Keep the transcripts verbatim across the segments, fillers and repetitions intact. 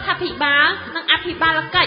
រដ្ឋាភិបាលនិងអភិបាលកិច្ច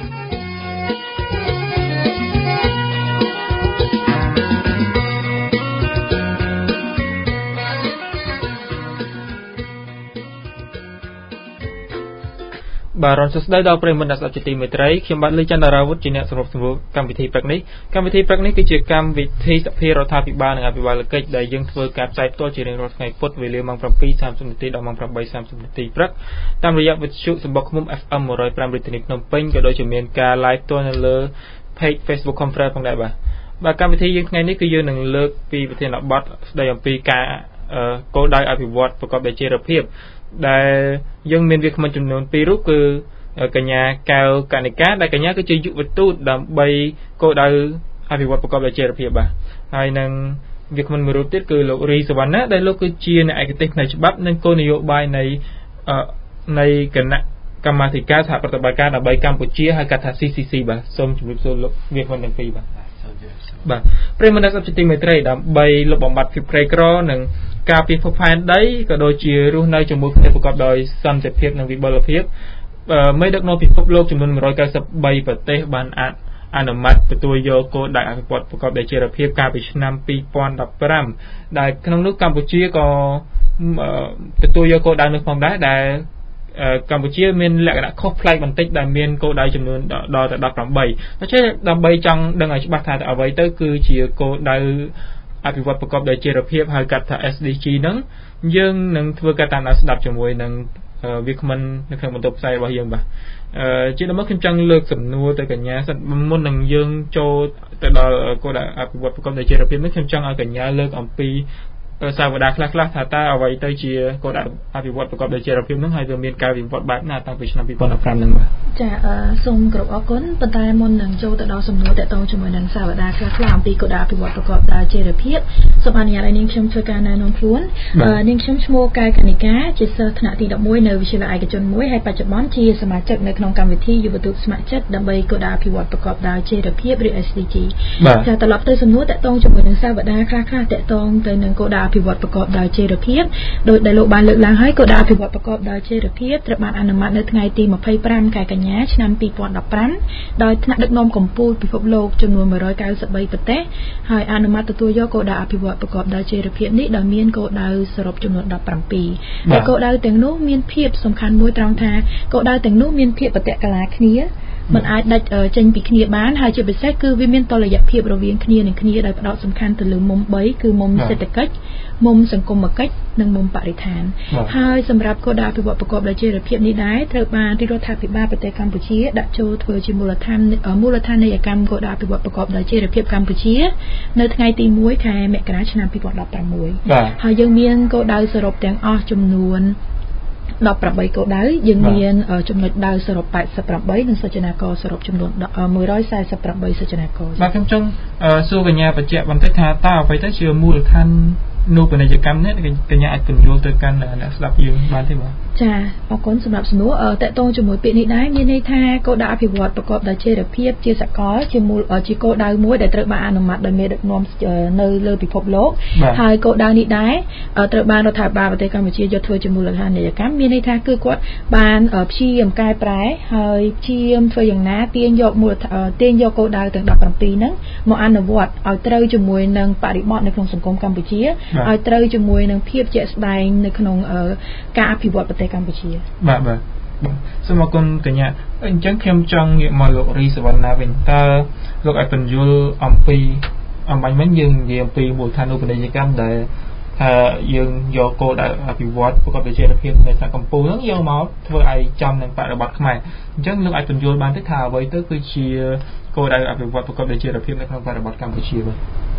បាទរំសស្ដីដល់ប្រិយមិត្តអ្នកស្ដាប់ជាទីមេត្រីខ្ញុំបាទលេខចន្ទរាវុធជាអ្នកសម្របសម្រួលកម្មវិធីព្រឹកនេះកម្មវិធីព្រឹកនេះគឺជាកម្មវិធីសភារដ្ឋាភិបាលនិងអភិបាលកិច្ចដែលយើងធ្វើការផ្សាយផ្ទាល់ជារៀងរាល់ថ្ងៃពុធវេលាម៉ោង seven thirty នាទីដល់ម៉ោង eight thirty នាទីព្រឹកតាមរយៈវិទ្យុសំបុកឃុំ F M one oh five រាជធានីភ្នំពេញក៏ដូចជាមានការ live ផ្ទាល់នៅលើ page Facebook Conference ផងដែរបាទបាទកម្មវិធីយើងថ្ងៃនេះគឺយើងនឹងលើកពីប្រធានបទស្ដីអំពីការគោលដៅអភិវឌ្ឍប្រកបដោយចីរភាពដែលយើងមានវាគ្មិនចំនួនtwoរូបគឺកញ្ញាកែវកនិកាដែលកញ្ញាគឺជាយុវទូតដើម្បីគោលដៅអភិវឌ្ឍប្រកបដោយចីរភាពបាទហើយនឹងវាគ្មិនមួយរូបទៀតគឺលោករីសវណ្ណាដែលលោកគឺជាអ្នកឯកទេសផ្នែកច្បាប់និងគោលនយោបាយនៃនៃគណៈកម្មាធិការសហប្រតិបត្តិការដើម្បីកម្ពុជាហៅកាត់ថា C C C បាទសូមជម្រាបសួរលោកវាគ្មិនទាំងពីរបាទបាទប្រិយមិត្តអ្នកស្ដាប់ជាទីមេត្រីដើម្បីលុបបំបាត់ភាពក្រីក្រនិងការពីភពផែនដីក៏ដូចជារស់នៅជាមួយគ្នាប្រកបដោយសន្តិភាពនិងវិបុលភាពមេដឹកនាំពិភពលោកចំនួនone hundred ninety-threeប្រទេសបានអនុម័តទទួលយកគោលដៅអភិវឌ្ឍប្រកបដោយចីរភាពកាលពីឆ្នាំtwo thousand fifteenដែលក្នុងនោះកម្ពុជាក៏ទទួលយកគោលដៅនោះផងដែរដែលកម្ពុជាមានលក្ខណៈខុសប្លែកបន្តិចដែលមានគោលដៅចំនួនដល់ទៅeighteenដូច្នេះដើម្បីចង់ដឹងឲ្យច្បាស់ថាអ្វីទៅគឺជាគោលដៅអភិវឌ្ឍប្រកបដោយចីរភាពហៅកាត់ថា S D G ហ្នឹងយើងនឹងធ្វើការតាមដានស្ដាប់ជាមួយនឹងវាគ្មិននៅក្នុងបន្ទប់ផ្សាយរបស់យើងបាទអឺជាដំណើរខ្ញុំចង់លើកសំណួរទៅកញ្ញាសិនមុននឹងយើងចូលទៅដល់គោលដៅអភិវឌ្ឍប្រកបដោយចីរភាពនេះខ្ញុំចង់ឲ្យកញ្ញាលើកអំពីសាវតាខ្លះៗថាតើអ្វីទៅជាគោលដៅអភិវឌ្ឍប្រកបដោយចីរភាពហ្នឹងហើយវាមានការវិវត្តបែបណាតាំងពីឆ្នាំtwo thousand fifteenហ្នឹងបាទចាសូមគោរពអរគុណប៉ុន្តែមុននឹងចូលទៅដល់សំណួរទាក់ទងជាមួយនឹងសាវតាខ្លះៗអំពីគោលដៅអភិវឌ្ឍប្រកបដោយចីរភាពសូមអនុញ្ញាតឲ្យនាងខ្ញុំធ្វើការណែនាំខ្លួននាងខ្ញុំឈ្មោះកែវកនិកាជាសិស្សថ្នាក់ទីelevenនៅវិទ្យាល័យឯកជនមួយហើយបច្ចុប្បន្នជាសមាជិកនៅក្នុងកម្មវិធីយុវទូតស្ម័គ្រចិត្តដើម្បីគោលដៅអភិវឌ្ឍប្រកបដោយចីរភាពឬ S D G ចាត្រឡប់ទៅសំណួរទាក់ទងជាមួយនឹងសាវតាខ្លះៗទាក់ទងទៅនឹងគោលដៅអភិវឌ្ឍប្រកបដោយចីរភាពដោយដែលលោកបានលើកឡើងហើយគោលដៅអភិវឌ្ឍប្រកបដោយចីរភាពត្រូវបានអនុម័តនៅថ្ងៃទីtwenty-fiveខែកញ្ញាឆ្នាំtwo thousand fifteenដោយថ្នាក់ដឹកនាំកម្ពុជាពិភពលោកចំនួនone hundred ninety-threeប្រទេសហើយអនុម័តទទួលយកគោលដៅអភិវឌ្ឍប្រកបដោយចីរភាពនេះដោយមានគោលដៅសរុបចំនួនseventeenហើយគោលដៅទាំងនោះមានភាពសំខាន់មួយត្រង់ថាគោលដៅទាំងនោះមានភាពបតិកាឡាគ្នាមិនអាចដាច់ចេញពីគ្នាបានហើយជាពិសេសគឺវាមានតុល្យភាពរវាងគ្នានឹងគ្នាដោយផ្ដោតសំខាន់ទៅលើមុំthreeគឺមុំសេដ្ឋកិច្ចមុំសង្គមគិច្ចនិងមុំបរិស្ថានហើយសម្រាប់គោលដៅអភិវឌ្ឍប្រកបដោយចីរភាពនេះដែរត្រូវបានរាជរដ្ឋាភិបាលប្រទេសកម្ពុជាដាក់ចូលធ្វើជាមូលដ្ឋានមូលដ្ឋានីយកម្មគោលដៅអភិវឌ្ឍប្រកបដោយចីរភាពកម្ពុជានៅថ្ងៃទីoneខែមករាឆ្នាំtwo thousand sixteenហើយយើងមានគោលដៅសរុបទាំងអស់ចំនួនseventeenគោលដៅយើងមានចំណុចដៅសរុបeighty-eightនិងសច្ចនាករសរុបចំនួនone hundred forty-eightសច្ចនាករបាទខ្ញុំចង់សួរកញ្ញាបញ្ជាក់បន្តិចថាតើអ្វីទៅជាមូលដ្ឋាននូបនីយកម្មនេះកញ្ញាអាចពន្យល់ទៅកាន់អ្នកស្ដាប់យើងបានទេបាទចាអរគុណសម្រាប់សំណួរតកតងជាមួយពាក្យនេះដែរមានន័យថាគោលដៅអភិវឌ្ឍប្រកបដោយចីរភាពជាសកលជាមូលជាគោលដៅមួយដែលត្រូវបានអនុម័តដោយមេដឹកនាំនៅលើពិភពលោកហើយគោលដៅនេះដែរត្រូវបានរដ្ឋាភិបាលប្រទេសកម្ពុជាយកធ្វើជាមូលដ្ឋានីយកម្មមានន័យថាគឺគាត់បានព្យាយាមកែប្រែហើយព្យាយាមធ្វើយ៉ាងណាទាញយកមូលទាញយកគោលដៅទាំងseventeenហ្នឹងមកអនុវត្តឲ្យត្រូវជាមួយនឹងបរិបទនៅក្នុងសង្គមកម្ពុជាឲ្យត្រូវជាមួយនឹងភាពជាក់ស្ដែងនៅក្នុងការអភិវឌ្ឍប្រទេសកម្ពុជាបាទបាទសូមអរគុណកញ្ញាអញ្ចឹងខ្ញុំចង់ងាកមកលោករីសវណ្ណាវិញតើលោកអាចបញ្យល់អំពីអំបញ្ញមិញយើងនិយាយអំពីមូលដ្ឋានឧបនីយកម្មដែលថាយើងយកគោលដៅអភិវឌ្ឍប្រកបដោយចីរភាពនៅកម្ពុជាហ្នឹងយកមកធ្វើឲ្យចំនឹងបរិបទខ្មែរអញ្ចឹងលោកអាចបញ្យល់បានទេថាអ្វីទៅគឺជាគោលដៅអភិវឌ្ឍប្រកបដោយចីរភាពនៅក្នុងបរិបទកម្ពុជាបាទ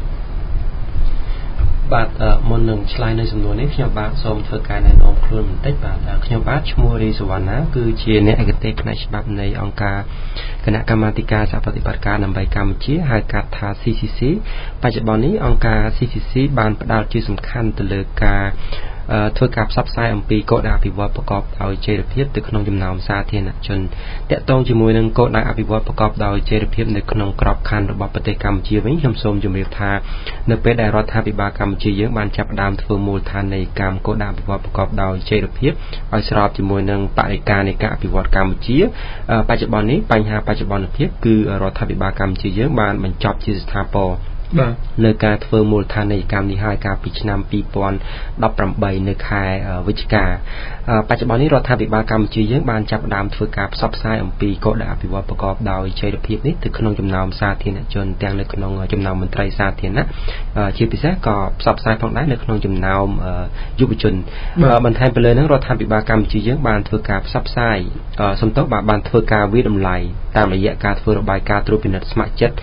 បាទមុននឹងឆ្លើយនៅសំណួរនេះខ្ញុំបាទសូមធ្វើការណែនាំខ្លួនបន្តិចបាទខ្ញុំបាទឈ្មោះរីសវណ្ណាគឺជាអ្នកឯកទេសផ្នែកច្បាប់នៃអង្គការគណៈកម្មាធិការសហប្រតិបត្តិការដើម្បីកម្ពុជាហៅកាត់ថា C C C បច្ចុប្បន្ននេះអង្គការ C C C បានផ្ដោតជាសំខាន់ទៅលើការធ្វើការផ្សព្វផ្សាយអំពីគោលដៅអភិវឌ្ឍប្រកបដោយចីរភាពទៅក្នុងចំណោមសាធារណជនតាក់ទងជាមួយនឹងគោលដៅអភិវឌ្ឍប្រកបដោយចីរភាពនៅក្នុងក្របខ័ណ្ឌរបស់ប្រទេសកម្ពុជាវិញខ្ញុំសូមជម្រាបថានៅពេលដែលរដ្ឋាភិបាលកម្ពុជាយើងបានចាប់ផ្ដើមធ្វើមូលដ្ឋាននៃកម្មគោលដៅអភិវឌ្ឍប្រកបដោយចីរភាពឲ្យស្របជាមួយនឹងបរិយាកាសនៃការអភិវឌ្ឍកម្ពុជាបច្ចុប្បន្ននេះបញ្ហាបច្ចុប្បន្នភាពគឺរដ្ឋាភិបាលកម្ពុជាយើងបានបញ្ចប់ជាស្ថាពរនៅការធ្វើមូលដ្ឋាននៃកម្មនេះហើយកាលពីឆ្នាំពីរពាន់ដប់ប្រាំបីនៅខែវិច្ឆិកាបច្ចុប្បន្ននេះរដ្ឋាភិបាលកម្ពុជាយើងបានចាប់ផ្ដើមធ្វើការផ្សព្វផ្សាយអំពីគោលដៅអភិវឌ្ឍប្រកបដោយចីរភាពនេះទៅក្នុងចំណោមសាធារណជនទាំងនៅក្នុងចំណោមមន្ត្រីសាធារណៈជាពិសេសក៏ផ្សព្វផ្សាយផងដែរនៅក្នុងចំណោមយុវជនបន្ថែមពីលើនឹងរដ្ឋាភិបាលកម្ពុជាយើងបានធ្វើការផ្សព្វផ្សាយសំទោសបានធ្វើការវិតម្លៃតាមរយៈការធ្វើរបាយការណ៍ត្រួតពិនិត្យស្ម័គ្រចិត្ត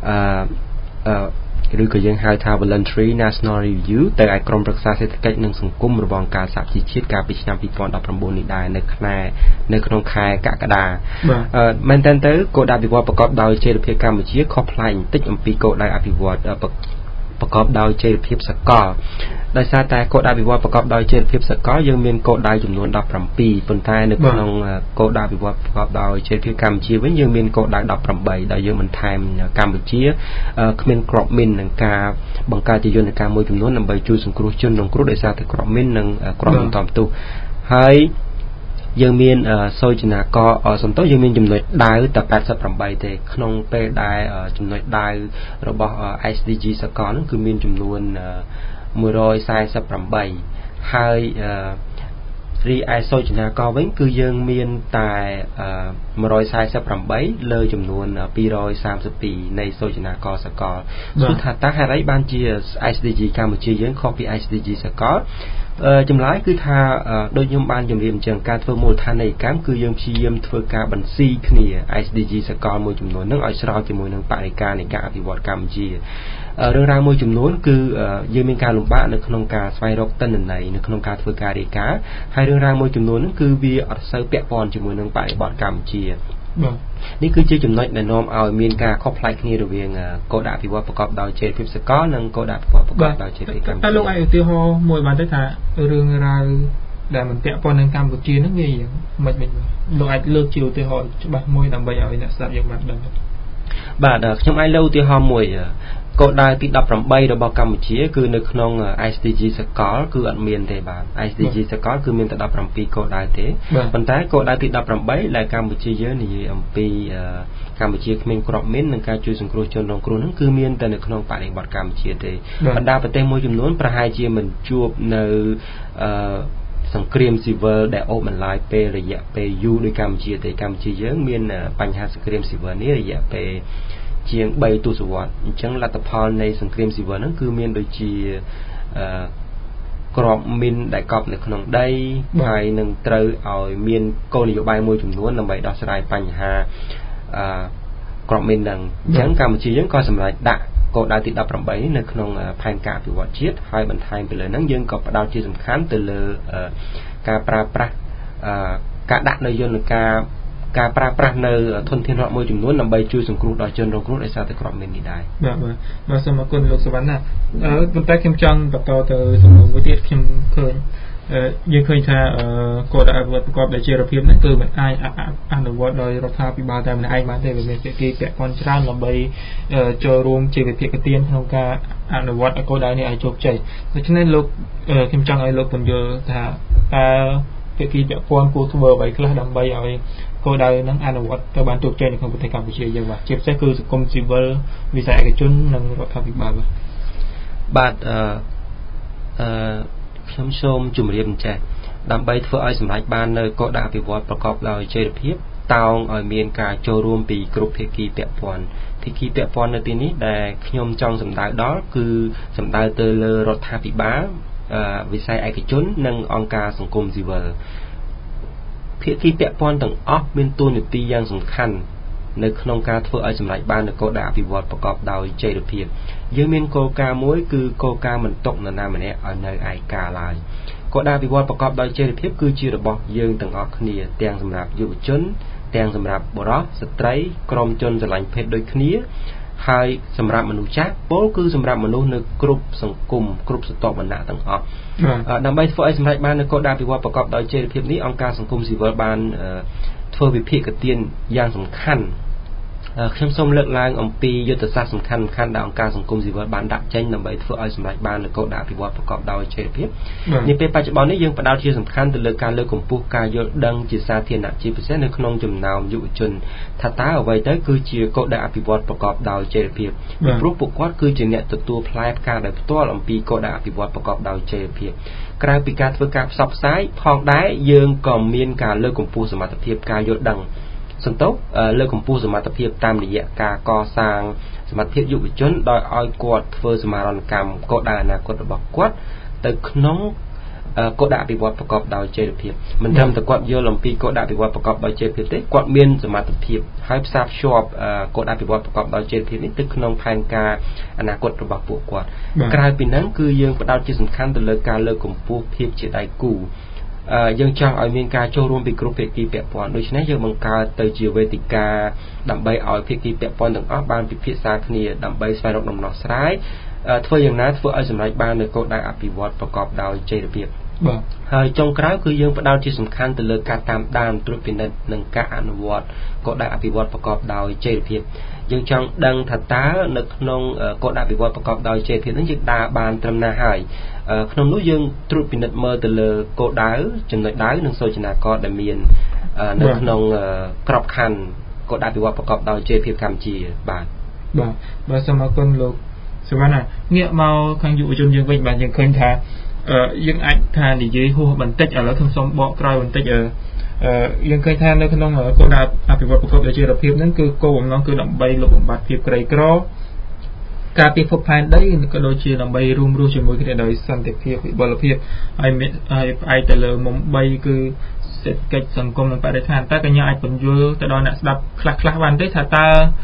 ឬក៏យើងហៅថា Voluntary National Review ទៅឲ្យក្រុមប្រឹក្សាសេដ្ឋកិច្ចនិងសង្គមរបងការសហជីវជាតិកាលពីឆ្នាំពីរពាន់ដប់ប្រាំបួននេះដែរនៅខែនៅក្នុងខែកក្កដាមែនតើទៅគោលដៅអភិវឌ្ឍប្រកបដោយចីរភាពកម្ពុជាខុសប្លែកបន្តិចអំពីគោលដៅអភិវឌ្ឍប្រកបដោយចីរភាពសកលដោយសារតែគោលដៅអភិវឌ្ឍប្រកបដោយចីរភាពសកលយើងមានគោលដៅចំនួនដប់ប្រាំពីរប៉ុន្តែនៅក្នុងគោលដៅអភិវឌ្ឍប្រកបដោយចីរភាពកម្ពុជាវិញយើងមានគោលដៅដប់ប្រាំបីដែលយើងបន្ថែមកម្ពុជាគ្មានក្របមីននឹងការបង្កើតជាយន្តការមួយចំនួនដើម្បីជួយសង្គ្រោះជនរងគ្រោះដោយសារតែក្របមីននិងក្របបន្តបន្ទុះហើយយើងមានសូចនាករសំទោសយើងមានចំណុចដាវតែ八十八ទេក្នុងពេលដែលចំណុចដាវរបស់ เอส ดี จี សកលហ្នឹងគឺមានចំនួនមួយរយសែនសិបប្រាំបីហើយរីឯសូចនាករវិញគឺយើងមានតែមួយរយសែនសិបប្រាំបីលើចំនួនពីររយសាមសិបពីរនៃសូចនាករសកលគឺថាតើហេតុអីបានជា เอส ดี จี កម្ពុជាយើងខុសពី เอส ดี จี សកលចម្លើយគឺថាដូចខ្ញុំបានជម្រាបអញ្ចឹងការធ្វើមូលដ្ឋាននៃកម្មគឺយើងព្យាយាមធ្វើការបន្ស៊ីគ្នា เอส ดี จี សកលមួយចំនួននឹងឲ្យស្របជាមួយនឹងបរិយាកាសនៃការអភិវឌ្ឍកម្ពុជារឿងរ៉ាវមួយចំនួនគឺយើងមានការលំបាកនៅក្នុងការស្វែងរកទិន្នន័យនៅក្នុងការធ្វើការរាយការណ៍ហើយរឿងរ៉ាវមួយចំនួនហ្នឹងគឺវាអត់សូវពាក់ព័ន្ធជាមួយនឹងបរិបទកម្ពុជានេះគឺជាចំណុចដែលនាំឲ្យមានការខុសប្លែកគ្នារវាងគោលដៅអភិវឌ្ឍប្រកបដោយចីរភាពសកលនិងគោលដៅអភិវឌ្ឍប្រកបដោយចីរភាពកម្ពុជាតែលោកអាចឧទាហរណ៍មួយបានទេថារឿងរ៉ាវដែលមិនពាក់ព័ន្ធនឹងកម្ពុជាហ្នឹងវាយ៉ាងម៉េចវិញលោកអាចលើកជាឧទាហរណ៍ច្បាស់មួយដើម្បីឲ្យអ្នកស្ដាប់យើងបានដឹងបាទខ្ញុំអាចលើកឧទាហរណ៍មួយគោលដៅទីដប់ប្រាំបីរបស់កម្ពុជាគឺនៅក្នុង เอส ดี จี សកលគឺអត់មានទេបាទ เอส ดี จี សកលគឺមានតែដប់ប្រាំពីរគោលដៅទេប៉ុន្តែគោលដៅទីដប់ប្រាំបីដែលកម្ពុជាយើងនិយាយអំពីកម្ពុជាគ្មានក្របមីននិងការជួយសង្គ្រោះជនរងគ្រោះហ្នឹងគឺមានតែនៅក្នុងបរិបទកម្ពុជាទេបណ្ដាប្រទេសមួយចំនួនប្រហែលជាមិនជួបនៅអឺសង្គ្រាមស៊ីវិលដែលអូសបន្លាយពេលរយៈពេលយូរដោយកម្ពុជាទេកម្ពុជាយើងមានបញ្ហាសង្គ្រាមស៊ីវិលនេះរយៈពេលជាងបីទសវត្សរ៍អញ្ចឹងលទ្ធផលនៃសង្គ្រាមស៊ីវិលហ្នឹងគឺមានដូចជាអឺក្របមីនដែលកប់នៅក្នុងដីហើយនឹងត្រូវឲ្យមានគោលនយោបាយមួយចំនួនដើម្បីដោះស្រាយបញ្ហាអឺក្របមីនហ្នឹងអញ្ចឹងកម្ពុជាយើងក៏សម្រេចដាក់គោលដៅទីដប់ប្រាំបីនេះនៅក្នុងផែនការអភិវឌ្ឍជាតិហើយបន្ថែមពីលើហ្នឹងយើងក៏ផ្ដោតជាសំខាន់ទៅលើការប្រើប្រាស់ការដាក់នៅយន្តការការប្រើប្រាស់នៅធនធានរដ្ឋមួយចំនួនដើម្បីជួយសង្គ្រោះដល់ជនរងគ្រោះដោយសារតែក្របមីននេះដែរបាទបាទបាទសូមអរគុណលោកសវណ្ណាអឺប៉ុន្តែខ្ញុំចង់បន្តទៅសំណួរមួយទៀតខ្ញុំឃើញយើងឃើញថាគោលដៅអភិវឌ្ឍប្រកបដោយចីរភាពហ្នឹងគឺមិនអាចអនុវត្តដោយរដ្ឋាភិបាលតែម្នាក់ឯងបានទេវាមានភាគីពាក់ព័ន្ធច្រើនដើម្បីចូលរួមជាវិភាគទានក្នុងការអនុវត្តគោលដៅនេះឲ្យជោគជ័យដូច្នេះលោកខ្ញុំចង់ឲ្យលោកពន្យល់ថាតើភាគីពាក់ព័ន្ធគួរធ្វើអ្វីខ្លះដើម្បីឲ្យគោលដៅហ្នឹងអនុវត្តទៅបានជោគជ័យនៅក្នុងប្រទេសកម្ពុជាយើងបាទជាពិសេសគឺសង្គមស៊ីវិលវិស័យឯកជននិងរដ្ឋាភិបាលបាទបាទអឺអឺខ្ញុំសូមជម្រាបអញ្ចេះដើម្បីធ្វើឲ្យសម្រេចបាននៅគោលដៅអភិវឌ្ឍប្រកបដោយចីរភាពតោងឲ្យមានការចូលរួមពីគ្រប់ភាគីពាក់ព័ន្ធភាគីពាក់ព័ន្ធនៅទីនេះដែលខ្ញុំចង់សម្ដៅដល់គឺសម្ដៅទៅលើរដ្ឋាភិបាលវិស័យឯកជននិងអង្គការសង្គមស៊ីវិលភាគីពាក់ព័ន្ធទាំងអស់មានតួនាទីយ៉ាងសំខាន់នៅក្នុងការធ្វើឲ្យសម្រេចបាននូវគោលដៅអភិវឌ្ឍប្រកបដោយចីរភាពយើងមានគោលការណ៍មួយគឺគោលការណ៍មិនຕົកនរណាម្នាក់ឲ្យនៅឯកាឡើយគោលដៅអភិវឌ្ឍប្រកបដោយចីរភាពគឺជារបស់យើងទាំងអស់គ្នាទាំងសម្រាប់យុវជនទាំងសម្រាប់បុរសស្ត្រីក្រុមជនស្រឡាញ់ភេទដូចគ្នាហើយសម្រាប់មនុស្សចាស់ពលគឺសម្រាប់មនុស្សនៅគ្រប់សង្គមគ្រប់ស្រទាប់វណ្ណៈទាំងអស់ដើម្បីធ្វើឲ្យសម្រេចបាននូវគោលដៅអភិវឌ្ឍប្រកបដោយចីរភាពនេះអង្គការសង្គមស៊ីវិលបានធ្វើវិភាគទានយ៉ាងសំខាន់ខ្ញុំសូមលើកឡើងអំពីយុទ្ធសាស្ត្រសំខាន់ៗដែលអង្គការសង្គមស៊ីវិលបានដាក់ចេញដើម្បីធ្វើឲ្យសម្រេចបាននូវគោលដៅអភិវឌ្ឍប្រកបដោយចីរភាពនាពេលបច្ចុប្បន្ននេះយើងផ្ដោតជាសំខាន់ទៅលើការលើកកម្ពស់ការយល់ដឹងជាសាធារណៈជាពិសេសនៅក្នុងចំណោមយុវជនថាតើអ្វីទៅគឺជាគោលដៅអភិវឌ្ឍប្រកបដោយចីរភាពព្រោះពួកគាត់គឺជាអ្នកទទួលផ្លែផ្កាដោយផ្ទាល់អំពីគោលដៅអភិវឌ្ឍប្រកបដោយចីរភាពក្រៅពីការធ្វើការផ្សព្វផ្សាយផងដែរយើងក៏មានការលើកកម្ពស់សមត្ថភាពការយល់ដឹងសន្តោសលើកកម្ពស់សមត្ថភាពតាមរយៈការកសាងសមត្ថភាពយុវជនដោយឲ្យគាត់ធ្វើសមារណកម្មគោលដៅអនាគតរបស់គាត់ទៅក្នុងគោលដៅអភិវឌ្ឍប្រកបដោយចីរភាពមិនត្រឹមតែគាត់យល់អំពីគោលដៅអភិវឌ្ឍប្រកបដោយចីរភាពទេគាត់មានសមត្ថភាពហើយផ្សារភ្ជាប់គោលដៅអភិវឌ្ឍប្រកបដោយចីរភាពនេះទៅក្នុងផែនការអនាគតរបស់ពួកគាត់ក្រៅពីហ្នឹងគឺយើងផ្ដោតជាសំខាន់ទៅលើការលើកកម្ពស់ភាពជាដៃគូយើងចង់ឲ្យមានការចូលរួមពីគ្រប់ភាគីពាក់ព័ន្ធដូច្នេះយើងបង្កើតទៅជាវេទិកាដើម្បីឲ្យភាគីពាក់ព័ន្ធទាំងអស់បានពិភាក្សាគ្នាដើម្បីស្វែងរកដំណោះស្រាយធ្វើយ៉ាងណាធ្វើឲ្យសម្រេចបាននូវគោលដៅអភិវឌ្ឍប្រកបដោយចីរភាពបាទហើយចុងក្រោយគឺយើងផ្ដោតជាសំខាន់ទៅលើការតាមដានត្រួតពិនិត្យនិងការអនុវត្តគោលដៅអភិវឌ្ឍប្រកបដោយចីរភាពយើងចង់ដឹងថាតើនៅក្នុងគោលដៅអភិវឌ្ឍប្រកបដោយចីរភាពនេះយើងដើរបានត្រឹមណាហើយក្នុងនោះយើងត្រួតពិនិត្យមើលទៅលើគោលដៅចំណុចដៅនិងសូចនាករដែលមាននៅក្នុងក្របខ័ណ្ឌគោលដៅអភិវឌ្ឍប្រកបដោយចីរភាពកម្ពុជាបាទបាទបាទសូមអរគុណលោកសវណ្ណាងាកមកខាងយុវជនយើងវិញបាទយើងឃើញថាយើងអាចថានិយាយហួសបន្តិចឥឡូវខ្ញុំសូមបកក្រោយបន្តិចយើងឃើញថានៅក្នុងគោលដៅអភិវឌ្ឍប្រកបដោយចីរភាពហ្នឹងគឺគោលបំណងគឺដើម្បីលុបបំបាត់ភាពក្រីក្រការពីភពផែនដីក៏ដូចជាដើម្បីរួមរស់ជាមួយគ្នាដោយសន្តិភាពវិបុលភាពហើយហើយផ្អែកទៅលើមុំបីគឺសេដ្ឋកិច្ចសង្គមនិងបរិស្ថានតើកញ្ញាអាចបញ្យល់ទៅដល់អ្នកស្ដាប់ខ្លះៗបានទេថាតើ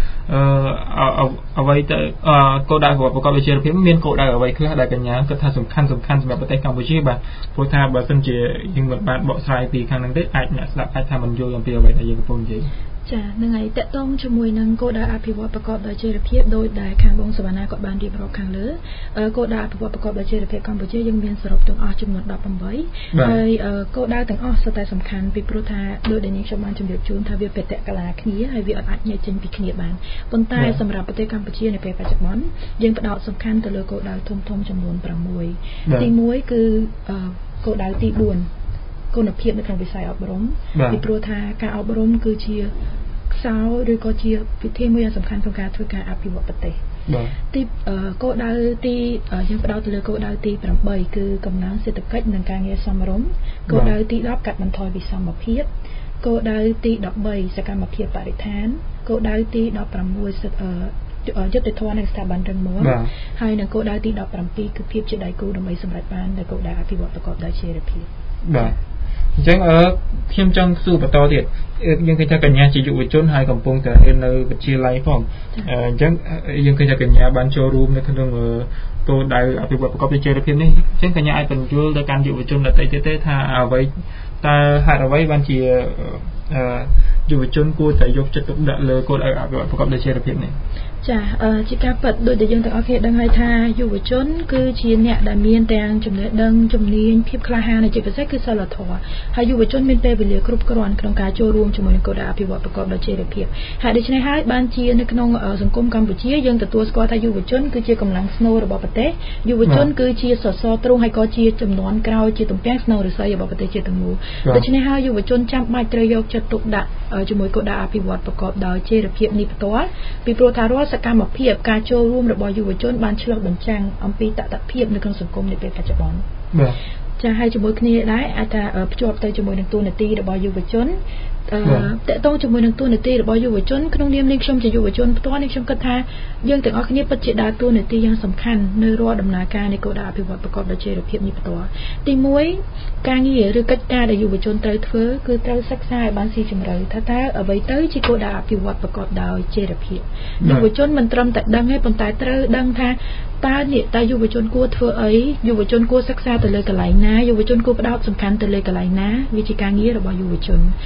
អ្វីទៅគោលដៅប្រកបដោយចីរភាពមានគោលដៅអ្វីខ្លះដែលកញ្ញាគិតថាសំខាន់សំខាន់សម្រាប់ប្រទេសកម្ពុជាបាទព្រោះថាបើសិនជាយើងមិនបានបកស្រាយពីខាងហ្នឹងទេអាចអ្នកស្ដាប់អាចថាមិនយល់អំពីអ្វីដែលយើងកំពុងនិយាយចានឹងហើយតកតងជាមួយនឹងគោលដៅអភិវឌ្ឍប្រកបដោយចីរភាពដោយដែលខាងបងសវណ្ណាគាត់បានរៀបរាប់ខាងលើគោលដៅអភិវឌ្ឍប្រកបដោយចីរភាពកម្ពុជាយើងមានសរុបទាំងអស់ចំនួនដប់ប្រាំ8ហើយគោលដៅទាំងអស់សុទ្ធតែសំខាន់ពីព្រោះថាដោយដែលខ្ញុំបានជម្រាបជូនថាវាបេតកលាគ្នាហើយវាអាចញែកចេញពីគ្នាបានប៉ុន្តែសម្រាប់ប្រទេសកម្ពុជានៅពេលបច្ចុប្បន្នយើងផ្ដោតសំខាន់ទៅលើគោលដៅធំធំចំនួនប្រាំមួយទីមួយគឺគោលដៅទីបួនគុណភាពនៅក្នុងវិស័យអប់រំពីព្រោះថាការអប់រំគឺជាខ្សោយឬក៏ជាវិធីមួយយ៉ាងសំខាន់ក្នុងការធ្វើការអភិវឌ្ឍប្រទេសទីគោលដៅទីយើងផ្ដោតទៅលើគោលដៅទីប្រាំបីគឺកំណើនសេដ្ឋកិច្ចនិងការងារសមរម្យគោលដៅទីដប់កាត់បន្ថយវិសមភាពគោលដៅទីដប់បីសកម្មភាពបរិស្ថានគោលដៅទីដប់ប្រាំមួយយុត្តិធម៌នៃស្ថាប័នរឹងមាំហើយនិងគោលដៅទីដប់ប្រាំពីរគឺភាពជាដៃគូដើម្បីសម្រេចបាននូវគោលដៅអភិវឌ្ឍប្រកបដោយចីរភាពបាទអញ្ចឹងអឺខ្ញុំចង់សួរបន្តទៀតយើងឃើញថាកញ្ញាជាយុវជនហើយកំពុងតែរៀននៅវិទ្យាល័យផងអញ្ចឹងយើងឃើញថាកញ្ញាបានចូលរួមនៅក្នុងគោលដៅអភិវឌ្ឍប្រកបដោយចីរភាពនេះអញ្ចឹងកញ្ញាអាចបញ្យល់ទៅកាន់យុវជនដទៃទៀតទេថាអ្វីតើហេតុអ្វីបានជាយុវជនគួរតែយកចិត្តទុកដាក់លើគោលដៅអភិវឌ្ឍប្រកបដោយចីរភាពនេះចាជាការពិតដូចដែលយើងទាំងអស់គ្នាដឹងហើយថាយុវជនគឺជាអ្នកដែលមានទាំងចំណេះដឹងជំនាញភាពក្លាហានជាពិសេសគឺសិលធម៌ហើយយុវជនមានពេលវេលាគ្រប់គ្រាន់ក្នុងការចូលរួមជាមួយនឹងគោលដៅអភិវឌ្ឍប្រកបដោយចីរភាពហើយដូច្នេះហើយបានជានៅក្នុងសង្គមកម្ពុជាយើងទទួលស្គាល់ថាយុវជនគឺជាកម្លាំងស្នូលរបស់ប្រទេសយុវជនគឺជាសសរទ្រូងហើយក៏ជាចំនួនក្រោយជាទំពាំងស្នូលឫស្សីរបស់ប្រទេសជាទាំងមូលដូច្នេះហើយយុវជនចាំបាច់ត្រូវយកចិត្តទុកដាក់ជាមួយគោលដៅអភិវឌ្ឍប្រកបដោយចីរភាពនេះផ្ទាល់ពីព្រោះថារាល់សកម្មភាពការចូលរួមរបស់យុវជនបានឆ្លុះបញ្ចាំងអំពីតថភាពនៅក្នុងសង្គមនាពេលបច្ចុប្បន្នបាទចាហើយជាមួយគ្នាដែរអាចថាភ្ជាប់ទៅជាមួយនឹងតួនាទីរបស់យុវជនតកតងជាមួយនឹងតួនាទីរបស់យុវជនក្នុងនាមនេះខ្ញុំជាយុវជនផ្ទាល់នេះខ្ញុំគិតថាយើងទាំងអស់គ្នាពិតជាដើរតួនាទីយ៉ាងសំខាន់នៅរាល់ដំណើរការនៃគោលដៅអភិវឌ្ឍប្រកបដោយចីរភាពនេះផ្ទាល់ទីមួយការងារឬកិច្ចការដែលយុវជនត្រូវធ្វើគឺត្រូវសិក្សាឲ្យបានស៊ីជម្រៅថាតើអ្វីទៅជាគោលដៅអភិវឌ្ឍប្រកបដោយចីរភាពយុវជនមិនត្រឹមតែដឹងទេប៉ុន្តែត្រូវដឹងថាតើនេះតើយុវជនគួរធ្វើអីយុវជនគួរសិក្សាទៅលើកន្លែងណាយុវជនគួរផ្ដោតសំខាន់ទៅលើកន្លែងណាវាជាការងាររបស់យុវជនហើយ